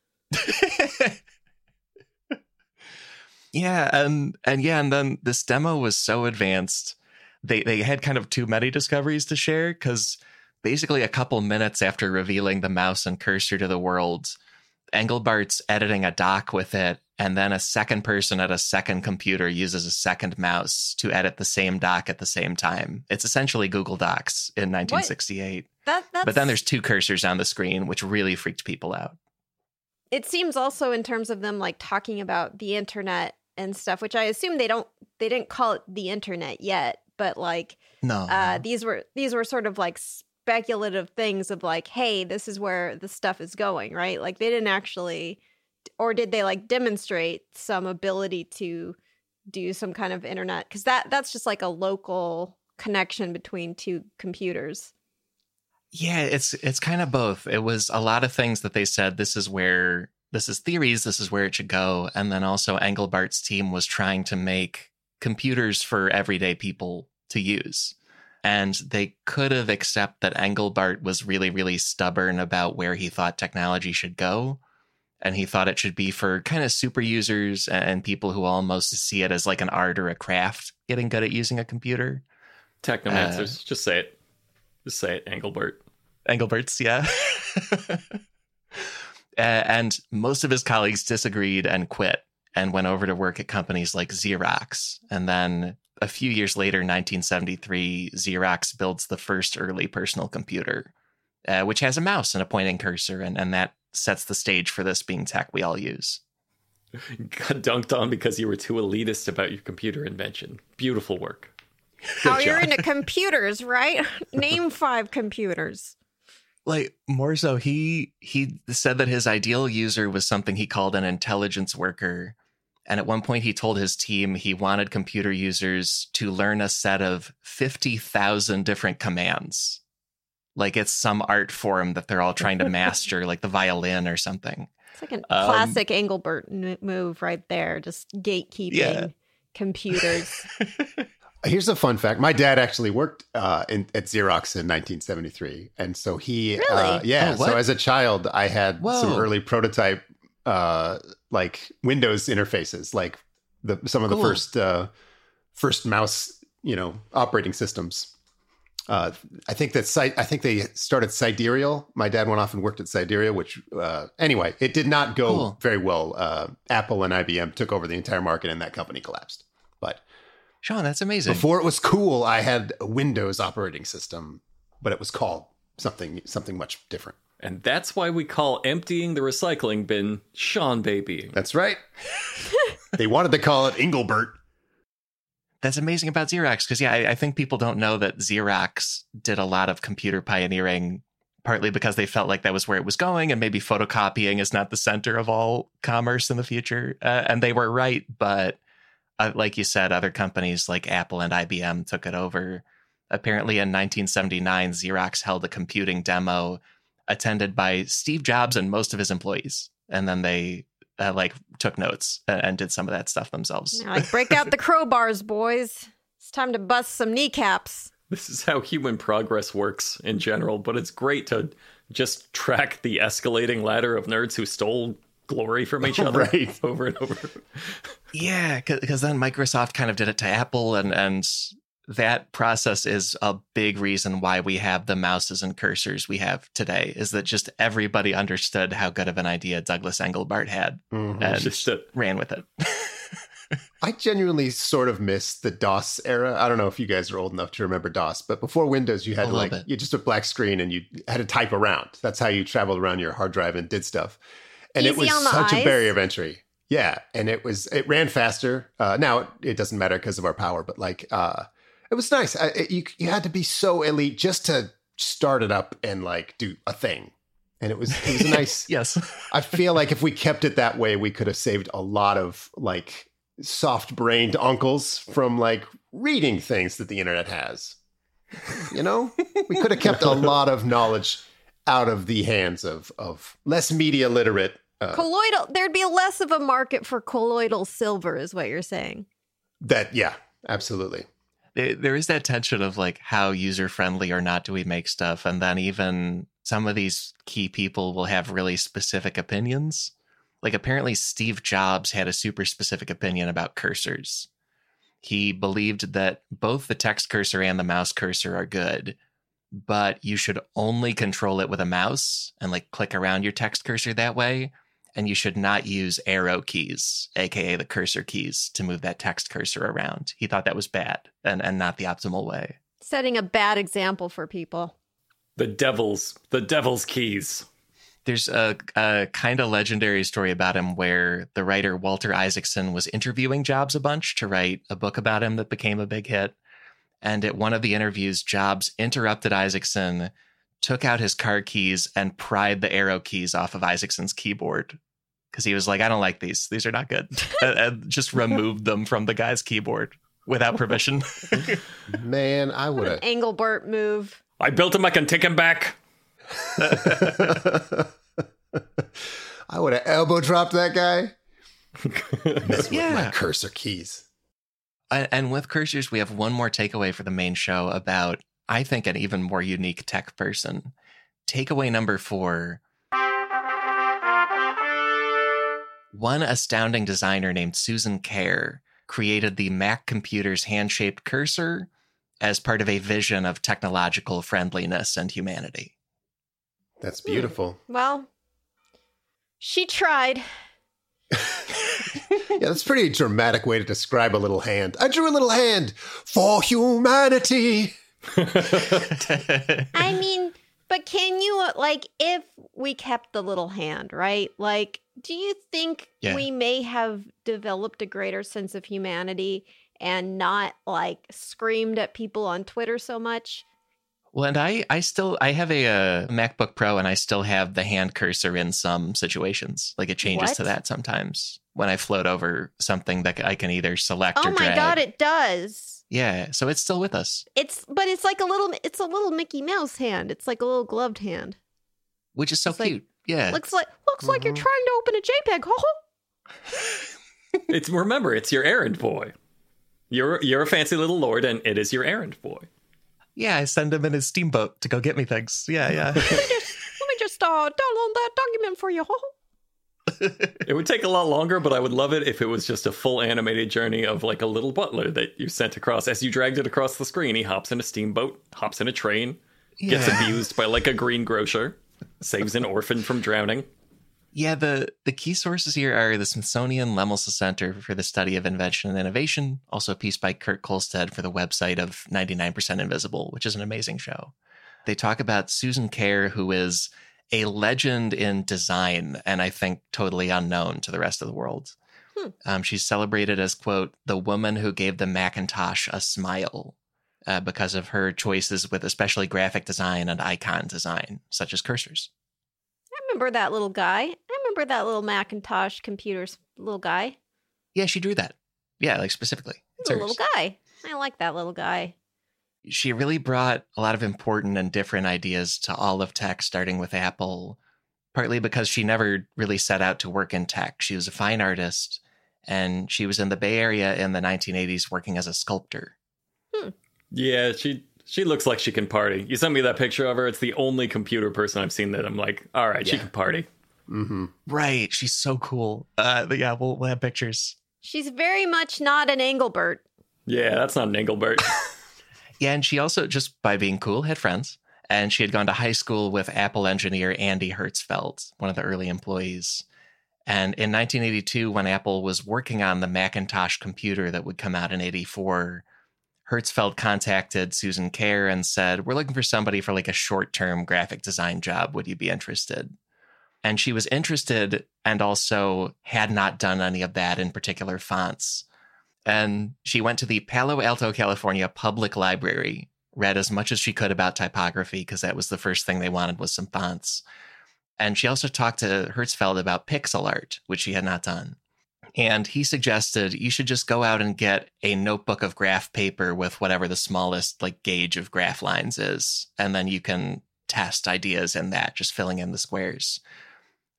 Yeah, and then this demo was so advanced. They had kind of too many discoveries to share, because basically a couple minutes after revealing the mouse and cursor to the world, Engelbart's editing a doc with it, and then a second person at a second computer uses a second mouse to edit the same doc at the same time. It's essentially Google Docs in 1968. But then there's 2 cursors on the screen, which really freaked people out. It seems also in terms of them like talking about the internet and stuff, which I assume they didn't call it the internet yet, but like these were sort of like speculative things of like, hey, this is where the stuff is going, right? Like they didn't actually, or did they like demonstrate some ability to do some kind of internet? Because that's just like a local connection between 2 computers. Yeah, it's kind of both. It was a lot of things that they said, this is theories, this is where it should go. And then also Engelbart's team was trying to make computers for everyday people to use. And they could have accepted that Engelbart was really, really stubborn about where he thought technology should go. And he thought it should be for kind of super users and people who almost see it as like an art or a craft, getting good at using a computer. Technomancers, just say it. Just say it, Engelbart. Engelbart's, yeah. And most of his colleagues disagreed and quit and went over to work at companies like Xerox. And then a few years later, 1973, Xerox builds the first early personal computer, which has a mouse and a pointing cursor, and that sets the stage for this being tech we all use. Got dunked on because you were too elitist about your computer invention. Beautiful work. How you're into computers, right? Name 5 computers. Like, more so, he said that his ideal user was something he called an intelligence worker. And at one point he told his team he wanted computer users to learn a set of 50,000 different commands. Like it's some art form that they're all trying to master, like the violin or something. It's like a classic Engelbart move right there, just gatekeeping computers. Here's a fun fact. My dad actually worked at Xerox in 1973. And so he, really? So as a child, I had some early prototype like Windows interfaces, like some of the first mouse, operating systems. I think they started Sidereal. My dad went off and worked at Sidereal, which anyway, it did not go very well. Apple and IBM took over the entire market, and that company collapsed. But Sean, that's amazing. Before it was cool, I had a Windows operating system, but it was called something much different. And that's why we call emptying the recycling bin Sean babying. That's right. They wanted to call it Engelbart. That's amazing about Xerox, because, I think people don't know that Xerox did a lot of computer pioneering, partly because they felt like that was where it was going, and maybe photocopying is not the center of all commerce in the future. And they were right, but like you said, other companies like Apple and IBM took it over. Apparently in 1979, Xerox held a computing demo attended by Steve Jobs and most of his employees. And then they took notes and did some of that stuff themselves. Now, break out the crowbars, boys. It's time to bust some kneecaps. This is how human progress works in general, but it's great to just track the escalating ladder of nerds who stole glory from each other over and over. Yeah, because then Microsoft kind of did it to Apple, and that process is a big reason why we have the mouses and cursors we have today, is that just everybody understood how good of an idea Douglas Engelbart had and ran with it. I genuinely sort of miss the DOS era. I don't know if you guys are old enough to remember DOS, but before Windows, you had you just a black screen and you had to type around. That's how you traveled around your hard drive and did stuff. And it was such a barrier of entry. Yeah. And it ran faster. Now it doesn't matter because of our power, but it was nice. You had to be so elite just to start it up and do a thing. And it was a nice. Yes. I feel like if we kept it that way, we could have saved a lot of soft-brained uncles from reading things that the internet has. We could have kept a lot of knowledge out of the hands of less media literate Colloidal, there'd be less of a market for colloidal silver, is what you're saying. Yeah, absolutely. There is that tension of like how user-friendly or not do we make stuff, and then even some of these key people will have really specific opinions. Like apparently Steve Jobs had a super specific opinion about cursors. He believed that both the text cursor and the mouse cursor are good, but you should only control it with a mouse and like click around your text cursor that way. And you should not use arrow keys, aka the cursor keys, to move that text cursor around. He thought that was bad and not the optimal way. Setting a bad example for people. The devil's keys. There's a kind of legendary story about him where the writer Walter Isaacson was interviewing Jobs a bunch to write a book about him that became a big hit. And at one of the interviews, Jobs interrupted Isaacson, took out his car keys, and pried the arrow keys off of Isaacson's keyboard. Because he was like, I don't like these. These are not good. and just removed them from the guy's keyboard without permission. Man, I would have. Engelbert move. I built him, I can take him back. I would have elbow dropped that guy. Mess with my cursor keys. And with cursors, we have one more takeaway for the main show about, I think, an even more unique tech person. Takeaway number 4. One astounding designer named Susan Kare created the Mac computer's hand-shaped cursor as part of a vision of technological friendliness and humanity. That's beautiful. Well, she tried. Yeah, that's a pretty dramatic way to describe a little hand. I drew a little hand for humanity. I mean, but can you, like, if we kept the little hand, right? Like, do you think we may have developed a greater sense of humanity and not, like, screamed at people on Twitter so much? Well, and I have a MacBook Pro, and I still have the hand cursor in some situations. Like, it changes to that sometimes when I float over something that I can either select or drag. Oh my God, it does. Yeah, so it's still with us. It's like a little Mickey Mouse hand. It's like a little gloved hand. Which is so cute. Yeah. Looks like you're trying to open a JPEG. Remember, it's your errand boy. You're a fancy little lord, and it is your errand boy. Yeah, I send him in his steamboat to go get me things. Yeah. Let me just download that document for you. It would take a lot longer, but I would love it if it was just a full animated journey of like a little butler that you sent across. As you dragged it across the screen, he hops in a steamboat, hops in a train, gets abused by like a greengrocer, saves an orphan from drowning. Yeah, the key sources here are the Smithsonian Lemelson Center for the Study of Invention and Innovation, also a piece by Kurt Kolstad for the website of 99% Invisible, which is an amazing show. They talk about Susan Kare, who is a legend in design, and I think totally unknown to the rest of the world. She's celebrated as, quote, the woman who gave the Macintosh a smile, because of her choices with especially graphic design and icon design, such as cursors. I remember that little guy. I remember that little Macintosh computer's little guy. Yeah, she drew that. Yeah, like specifically. It's a little guy. I like that little guy. She really brought a lot of important and different ideas to all of tech, starting with Apple, partly because she never really set out to work in tech. She was a fine artist, and she was in the Bay Area in the 1980s working as a sculptor. Yeah, she looks like she can party. You sent me that picture of her. It's the only computer person I've seen that I'm like, all right, she can party. Mm-hmm. Right. She's so cool. But yeah, we'll have pictures. She's very much not an Engelbert. Yeah, that's not an Engelbert. Yeah, and she also, just by being cool, had friends. And she had gone to high school with Apple engineer Andy Hertzfeld, one of the early employees. And in 1982, when Apple was working on the Macintosh computer that would come out in 84, Hertzfeld contacted Susan Kare and said, we're looking for somebody for like a short-term graphic design job. Would you be interested? And she was interested and also had not done any of that in particular fonts. And she went to the Palo Alto, California Public Library, read as much as she could about typography because that was the first thing they wanted was some fonts. And she also talked to Hertzfeld about pixel art, which she had not done. And he suggested you should just go out and get a notebook of graph paper with whatever the smallest like gauge of graph lines is. And then you can test ideas in that, just filling in the squares.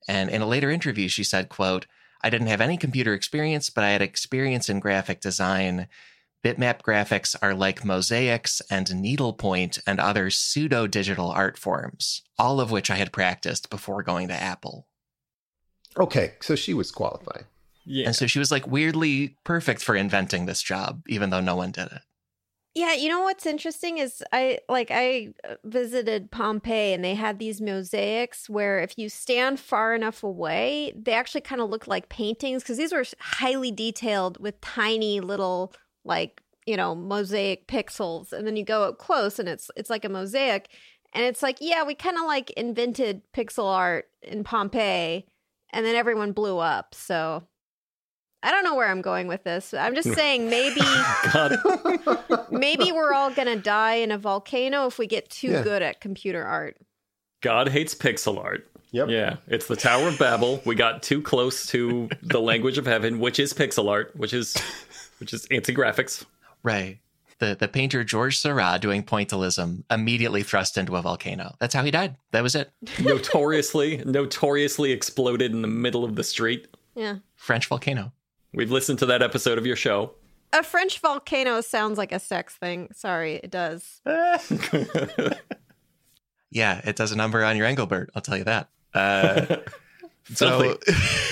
And in a later interview, she said, quote, "I didn't have any computer experience, but I had experience in graphic design. Bitmap graphics are like mosaics and needlepoint and other pseudo-digital art forms, all of which I had practiced before going to Apple." Okay, so she was qualified. Yeah. And so she was like weirdly perfect for inventing this job, even though no one did it. Yeah, you know what's interesting is I visited Pompeii and they had these mosaics where if you stand far enough away, they actually kind of look like paintings because these were highly detailed with tiny little mosaic pixels. And then you go up close and it's like a mosaic. And it's like, yeah, we kind of like invented pixel art in Pompeii and then everyone blew up. So I don't know where I'm going with this. I'm just saying maybe maybe we're all going to die in a volcano if we get too good at computer art. God hates pixel art. Yep. Yeah, it's the Tower of Babel. We got too close to the language of heaven, which is pixel art, which is anti-graphics. Right. The painter Georges Seurat, doing pointillism, immediately thrust into a volcano. That's how he died. That was it. Notoriously exploded in the middle of the street. Yeah. French volcano. We've listened to that episode of your show. A French volcano sounds like a sex thing. Sorry, it does. Yeah, it does a number on your Engelbert. I'll tell you that. So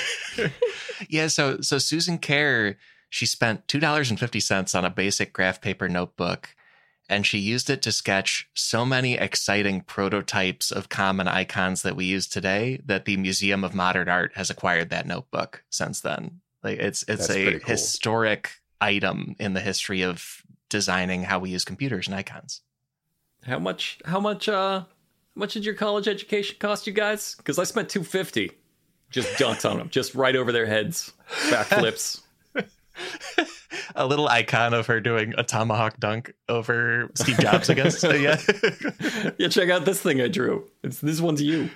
Susan Kare, she spent $2.50 on a basic graph paper notebook, and she used it to sketch so many exciting prototypes of common icons that we use today that the Museum of Modern Art has acquired that notebook since then. Like it's a cool historic item in the history of designing how we use computers and icons. How much did your college education cost you guys? Because I spent $250. Just dunked on them, just right over their heads, backflips. A little icon of her doing a tomahawk dunk over Steve Jobs, I guess. So, yeah. Yeah, check out this thing I drew. This one's you.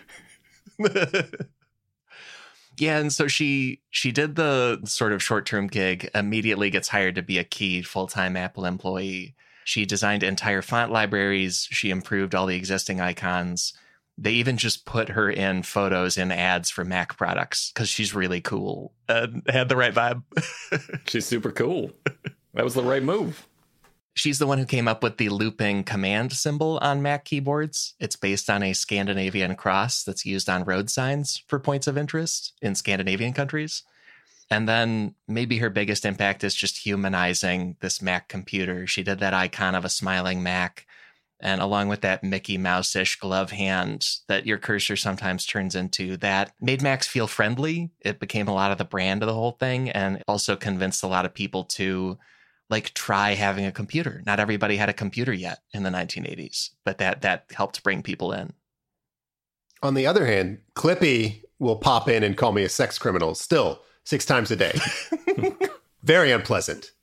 Yeah, and so she did the sort of short-term gig, immediately gets hired to be a key full-time Apple employee. She designed entire font libraries. She improved all the existing icons. They even just put her in photos in ads for Mac products because she's really cool and had the right vibe. She's super cool. That was the right move. She's the one who came up with the looping command symbol on Mac keyboards. It's based on a Scandinavian cross that's used on road signs for points of interest in Scandinavian countries. And then maybe her biggest impact is just humanizing this Mac computer. She did that icon of a smiling Mac. And along with that Mickey Mouse-ish glove hand that your cursor sometimes turns into, that made Macs feel friendly. It became a lot of the brand of the whole thing, and it also convinced a lot of people to try having a computer. Not everybody had a computer yet in the 1980s, but that helped bring people in. On the other hand, Clippy will pop in and call me a sex criminal still 6 times a day. Very unpleasant.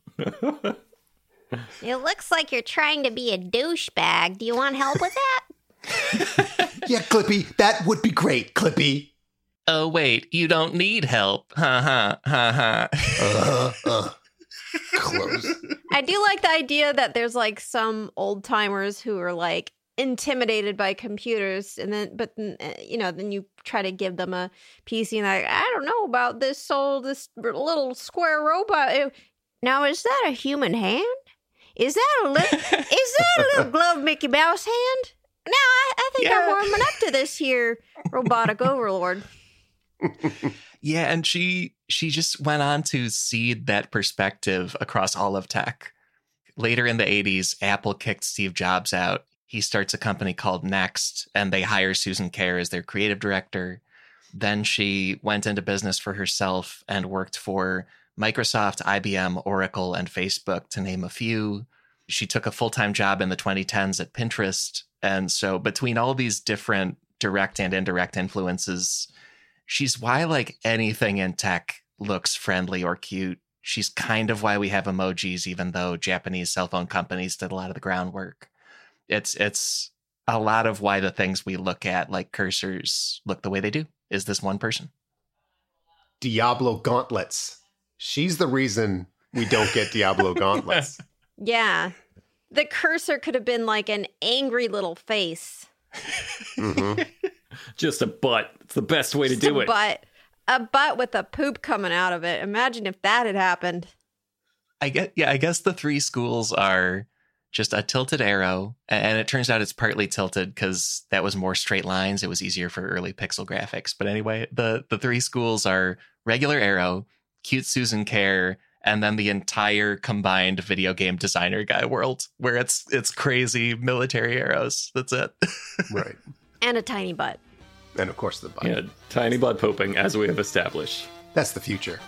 It looks like you're trying to be a douchebag. Do you want help with that? Yeah, Clippy, that would be great, Clippy. Oh, wait, you don't need help. Ha ha ha ha. Close. I do like the idea that there's some old timers who are intimidated by computers, and then you try to give them a PC and I don't know about this little square robot. Now, is that a human hand? Is that a little glove Mickey Mouse hand? No, I think I'm warming up to this here robotic overlord. Yeah, and she just went on to seed that perspective across all of tech. Later in the 80s, Apple kicked Steve Jobs out. He starts a company called Next, and they hire Susan Kare as their creative director. Then she went into business for herself and worked for Microsoft, IBM, Oracle, and Facebook, to name a few. She took a full-time job in the 2010s at Pinterest. And so between all these different direct and indirect influences, she's why anything in tech looks friendly or cute. She's kind of why we have emojis, even though Japanese cell phone companies did a lot of the groundwork. It's a lot of why the things we look at, like cursors, look the way they do, is this one person. Diablo gauntlets. She's the reason we don't get Diablo gauntlets. Yeah. The cursor could have been an angry little face. Mm-hmm. Just a butt. It's the best way to do it. A butt with a poop coming out of it. Imagine if that had happened. I guess the 3 schools are just a tilted arrow, and it turns out it's partly tilted because that was more straight lines. It was easier for early pixel graphics. But anyway, the 3 schools are regular arrow, cute Susan Kare, and then the entire combined video game designer guy world, where it's crazy military arrows. That's it. Right. And a tiny butt. And of course the butt. Yeah, tiny butt pooping, as we have established. That's the future.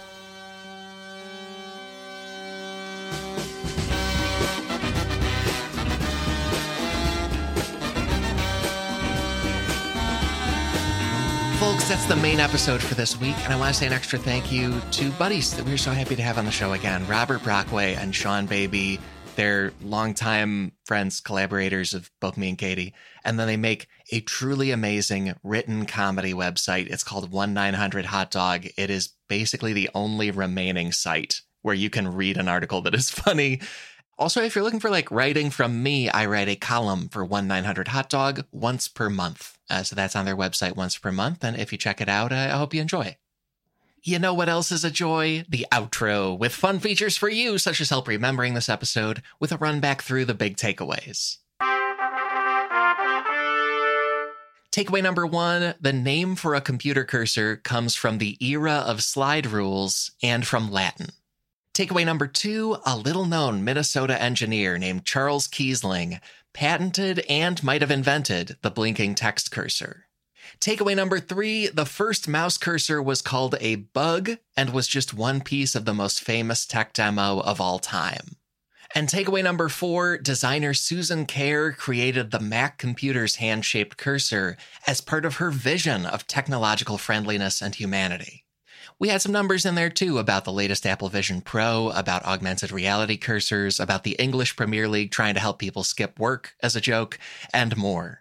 Folks, that's the main episode for this week, and I want to say an extra thank you to buddies that we're so happy to have on the show again. Robert Brockway and Sean Baby. They're longtime friends, collaborators of both me and Katie, and then they make a truly amazing written comedy website. It's called 1-900 Hot Dog. It is basically the only remaining site where you can read an article that is funny. Also, if you're looking for writing from me, I write a column for 1-900 Hot Dog once per month. So that's on their website once per month. And if you check it out, I hope you enjoy. You know what else is a joy? The outro, with fun features for you, such as help remembering this episode with a run back through the big takeaways. Takeaway number 1, the name for a computer cursor comes from the era of slide rules and from Latin. Takeaway number 2, a little-known Minnesota engineer named Charles Kiesling patented and might have invented the blinking text cursor. Takeaway number 3, the first mouse cursor was called a bug and was just one piece of the most famous tech demo of all time. And takeaway number 4, designer Susan Kare created the Mac computer's hand-shaped cursor as part of her vision of technological friendliness and humanity. We had some numbers in there too about the latest Apple Vision Pro, about augmented reality cursors, about the English Premier League trying to help people skip work as a joke, and more.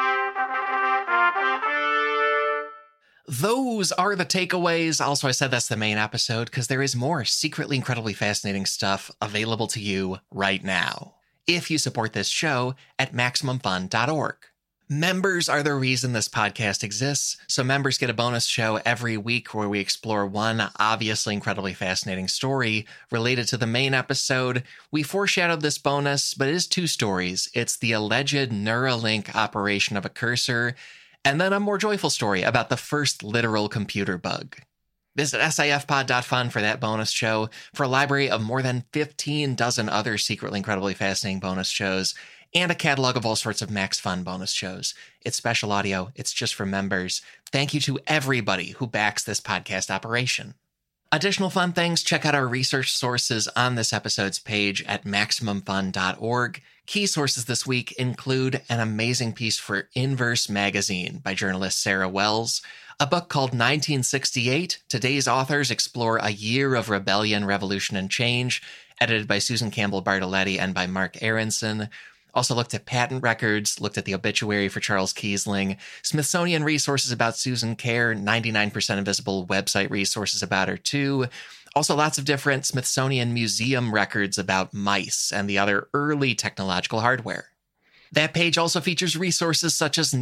Those are the takeaways. Also, I said that's the main episode because there is more secretly incredibly fascinating stuff available to you right now if you support this show at MaximumFun.org. Members are the reason this podcast exists, so members get a bonus show every week where we explore one obviously incredibly fascinating story related to the main episode. We foreshadowed this bonus, but it is 2 stories. It's the alleged Neuralink operation of a cursor, and then a more joyful story about the first literal computer bug. Visit sifpod.fun for that bonus show, for a library of more than 15 dozen other secretly incredibly fascinating bonus shows, and a catalog of all sorts of Max Fun bonus shows. It's special audio. It's just for members. Thank you to everybody who backs this podcast operation. Additional fun things, check out our research sources on this episode's page at MaximumFun.org. Key sources this week include an amazing piece for Inverse Magazine by journalist Sarah Wells, a book called 1968, Today's Authors Explore a Year of Rebellion, Revolution, and Change, edited by Susan Campbell Bartoletti and by Mark Aronson. Also looked at patent records, looked at the obituary for Charles Kiesling, Smithsonian resources about Susan Kare, 99% Invisible website resources about her too. Also lots of different Smithsonian museum records about mice and the other early technological hardware. That page also features resources such as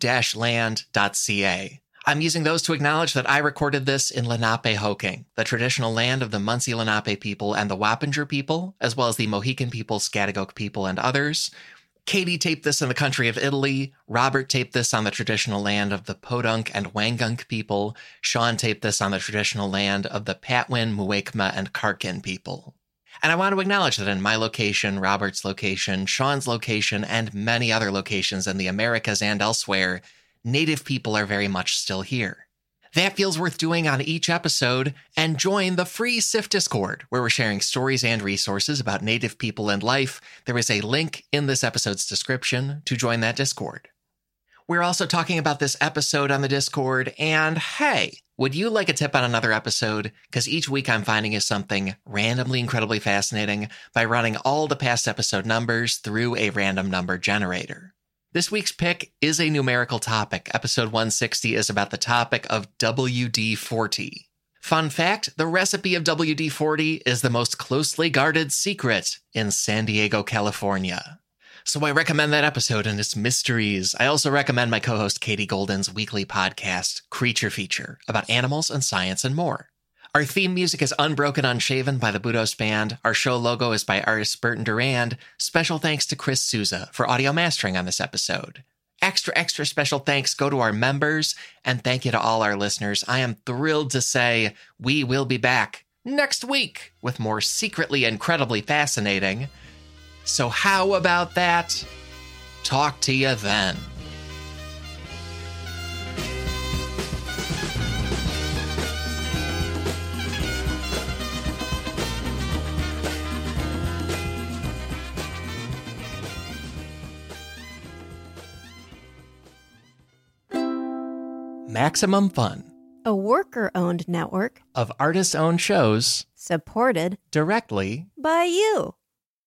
native-land.ca. I'm using those to acknowledge that I recorded this in Lenape-Hoking, the traditional land of the Munsee Lenape people and the Wappinger people, as well as the Mohican people, Scatagook people, and others. Katie taped this in the country of Italy. Robert taped this on the traditional land of the Podunk and Wangunk people. Sean taped this on the traditional land of the Patwin, Muwekma, and Karkin people. And I want to acknowledge that in my location, Robert's location, Sean's location, and many other locations in the Americas and elsewhere, Native people are very much still here. That feels worth doing on each episode, and join the free SIF Discord, where we're sharing stories and resources about Native people and life. There is a link in this episode's description to join that Discord. We're also talking about this episode on the Discord, and hey, would you like a tip on another episode? Because each week I'm finding is something randomly incredibly fascinating by running all the past episode numbers through a random number generator. This week's pick is a numerical topic. Episode 160 is about the topic of WD-40. Fun fact, the recipe of WD-40 is the most closely guarded secret in San Diego, California. So I recommend that episode and its mysteries. I also recommend my co-host Katie Golden's weekly podcast, Creature Feature, about animals and science and more. Our theme music is Unbroken Unshaven by the Budos Band. Our show logo is by artist Burton Durand. Special thanks to Chris Souza for audio mastering on this episode. Extra special thanks go to our members, and thank you to all our listeners. I am thrilled to say we will be back next week with more secretly incredibly fascinating. So how about that? Talk to you then. Maximum Fun, a worker-owned network of artist-owned shows supported directly by you.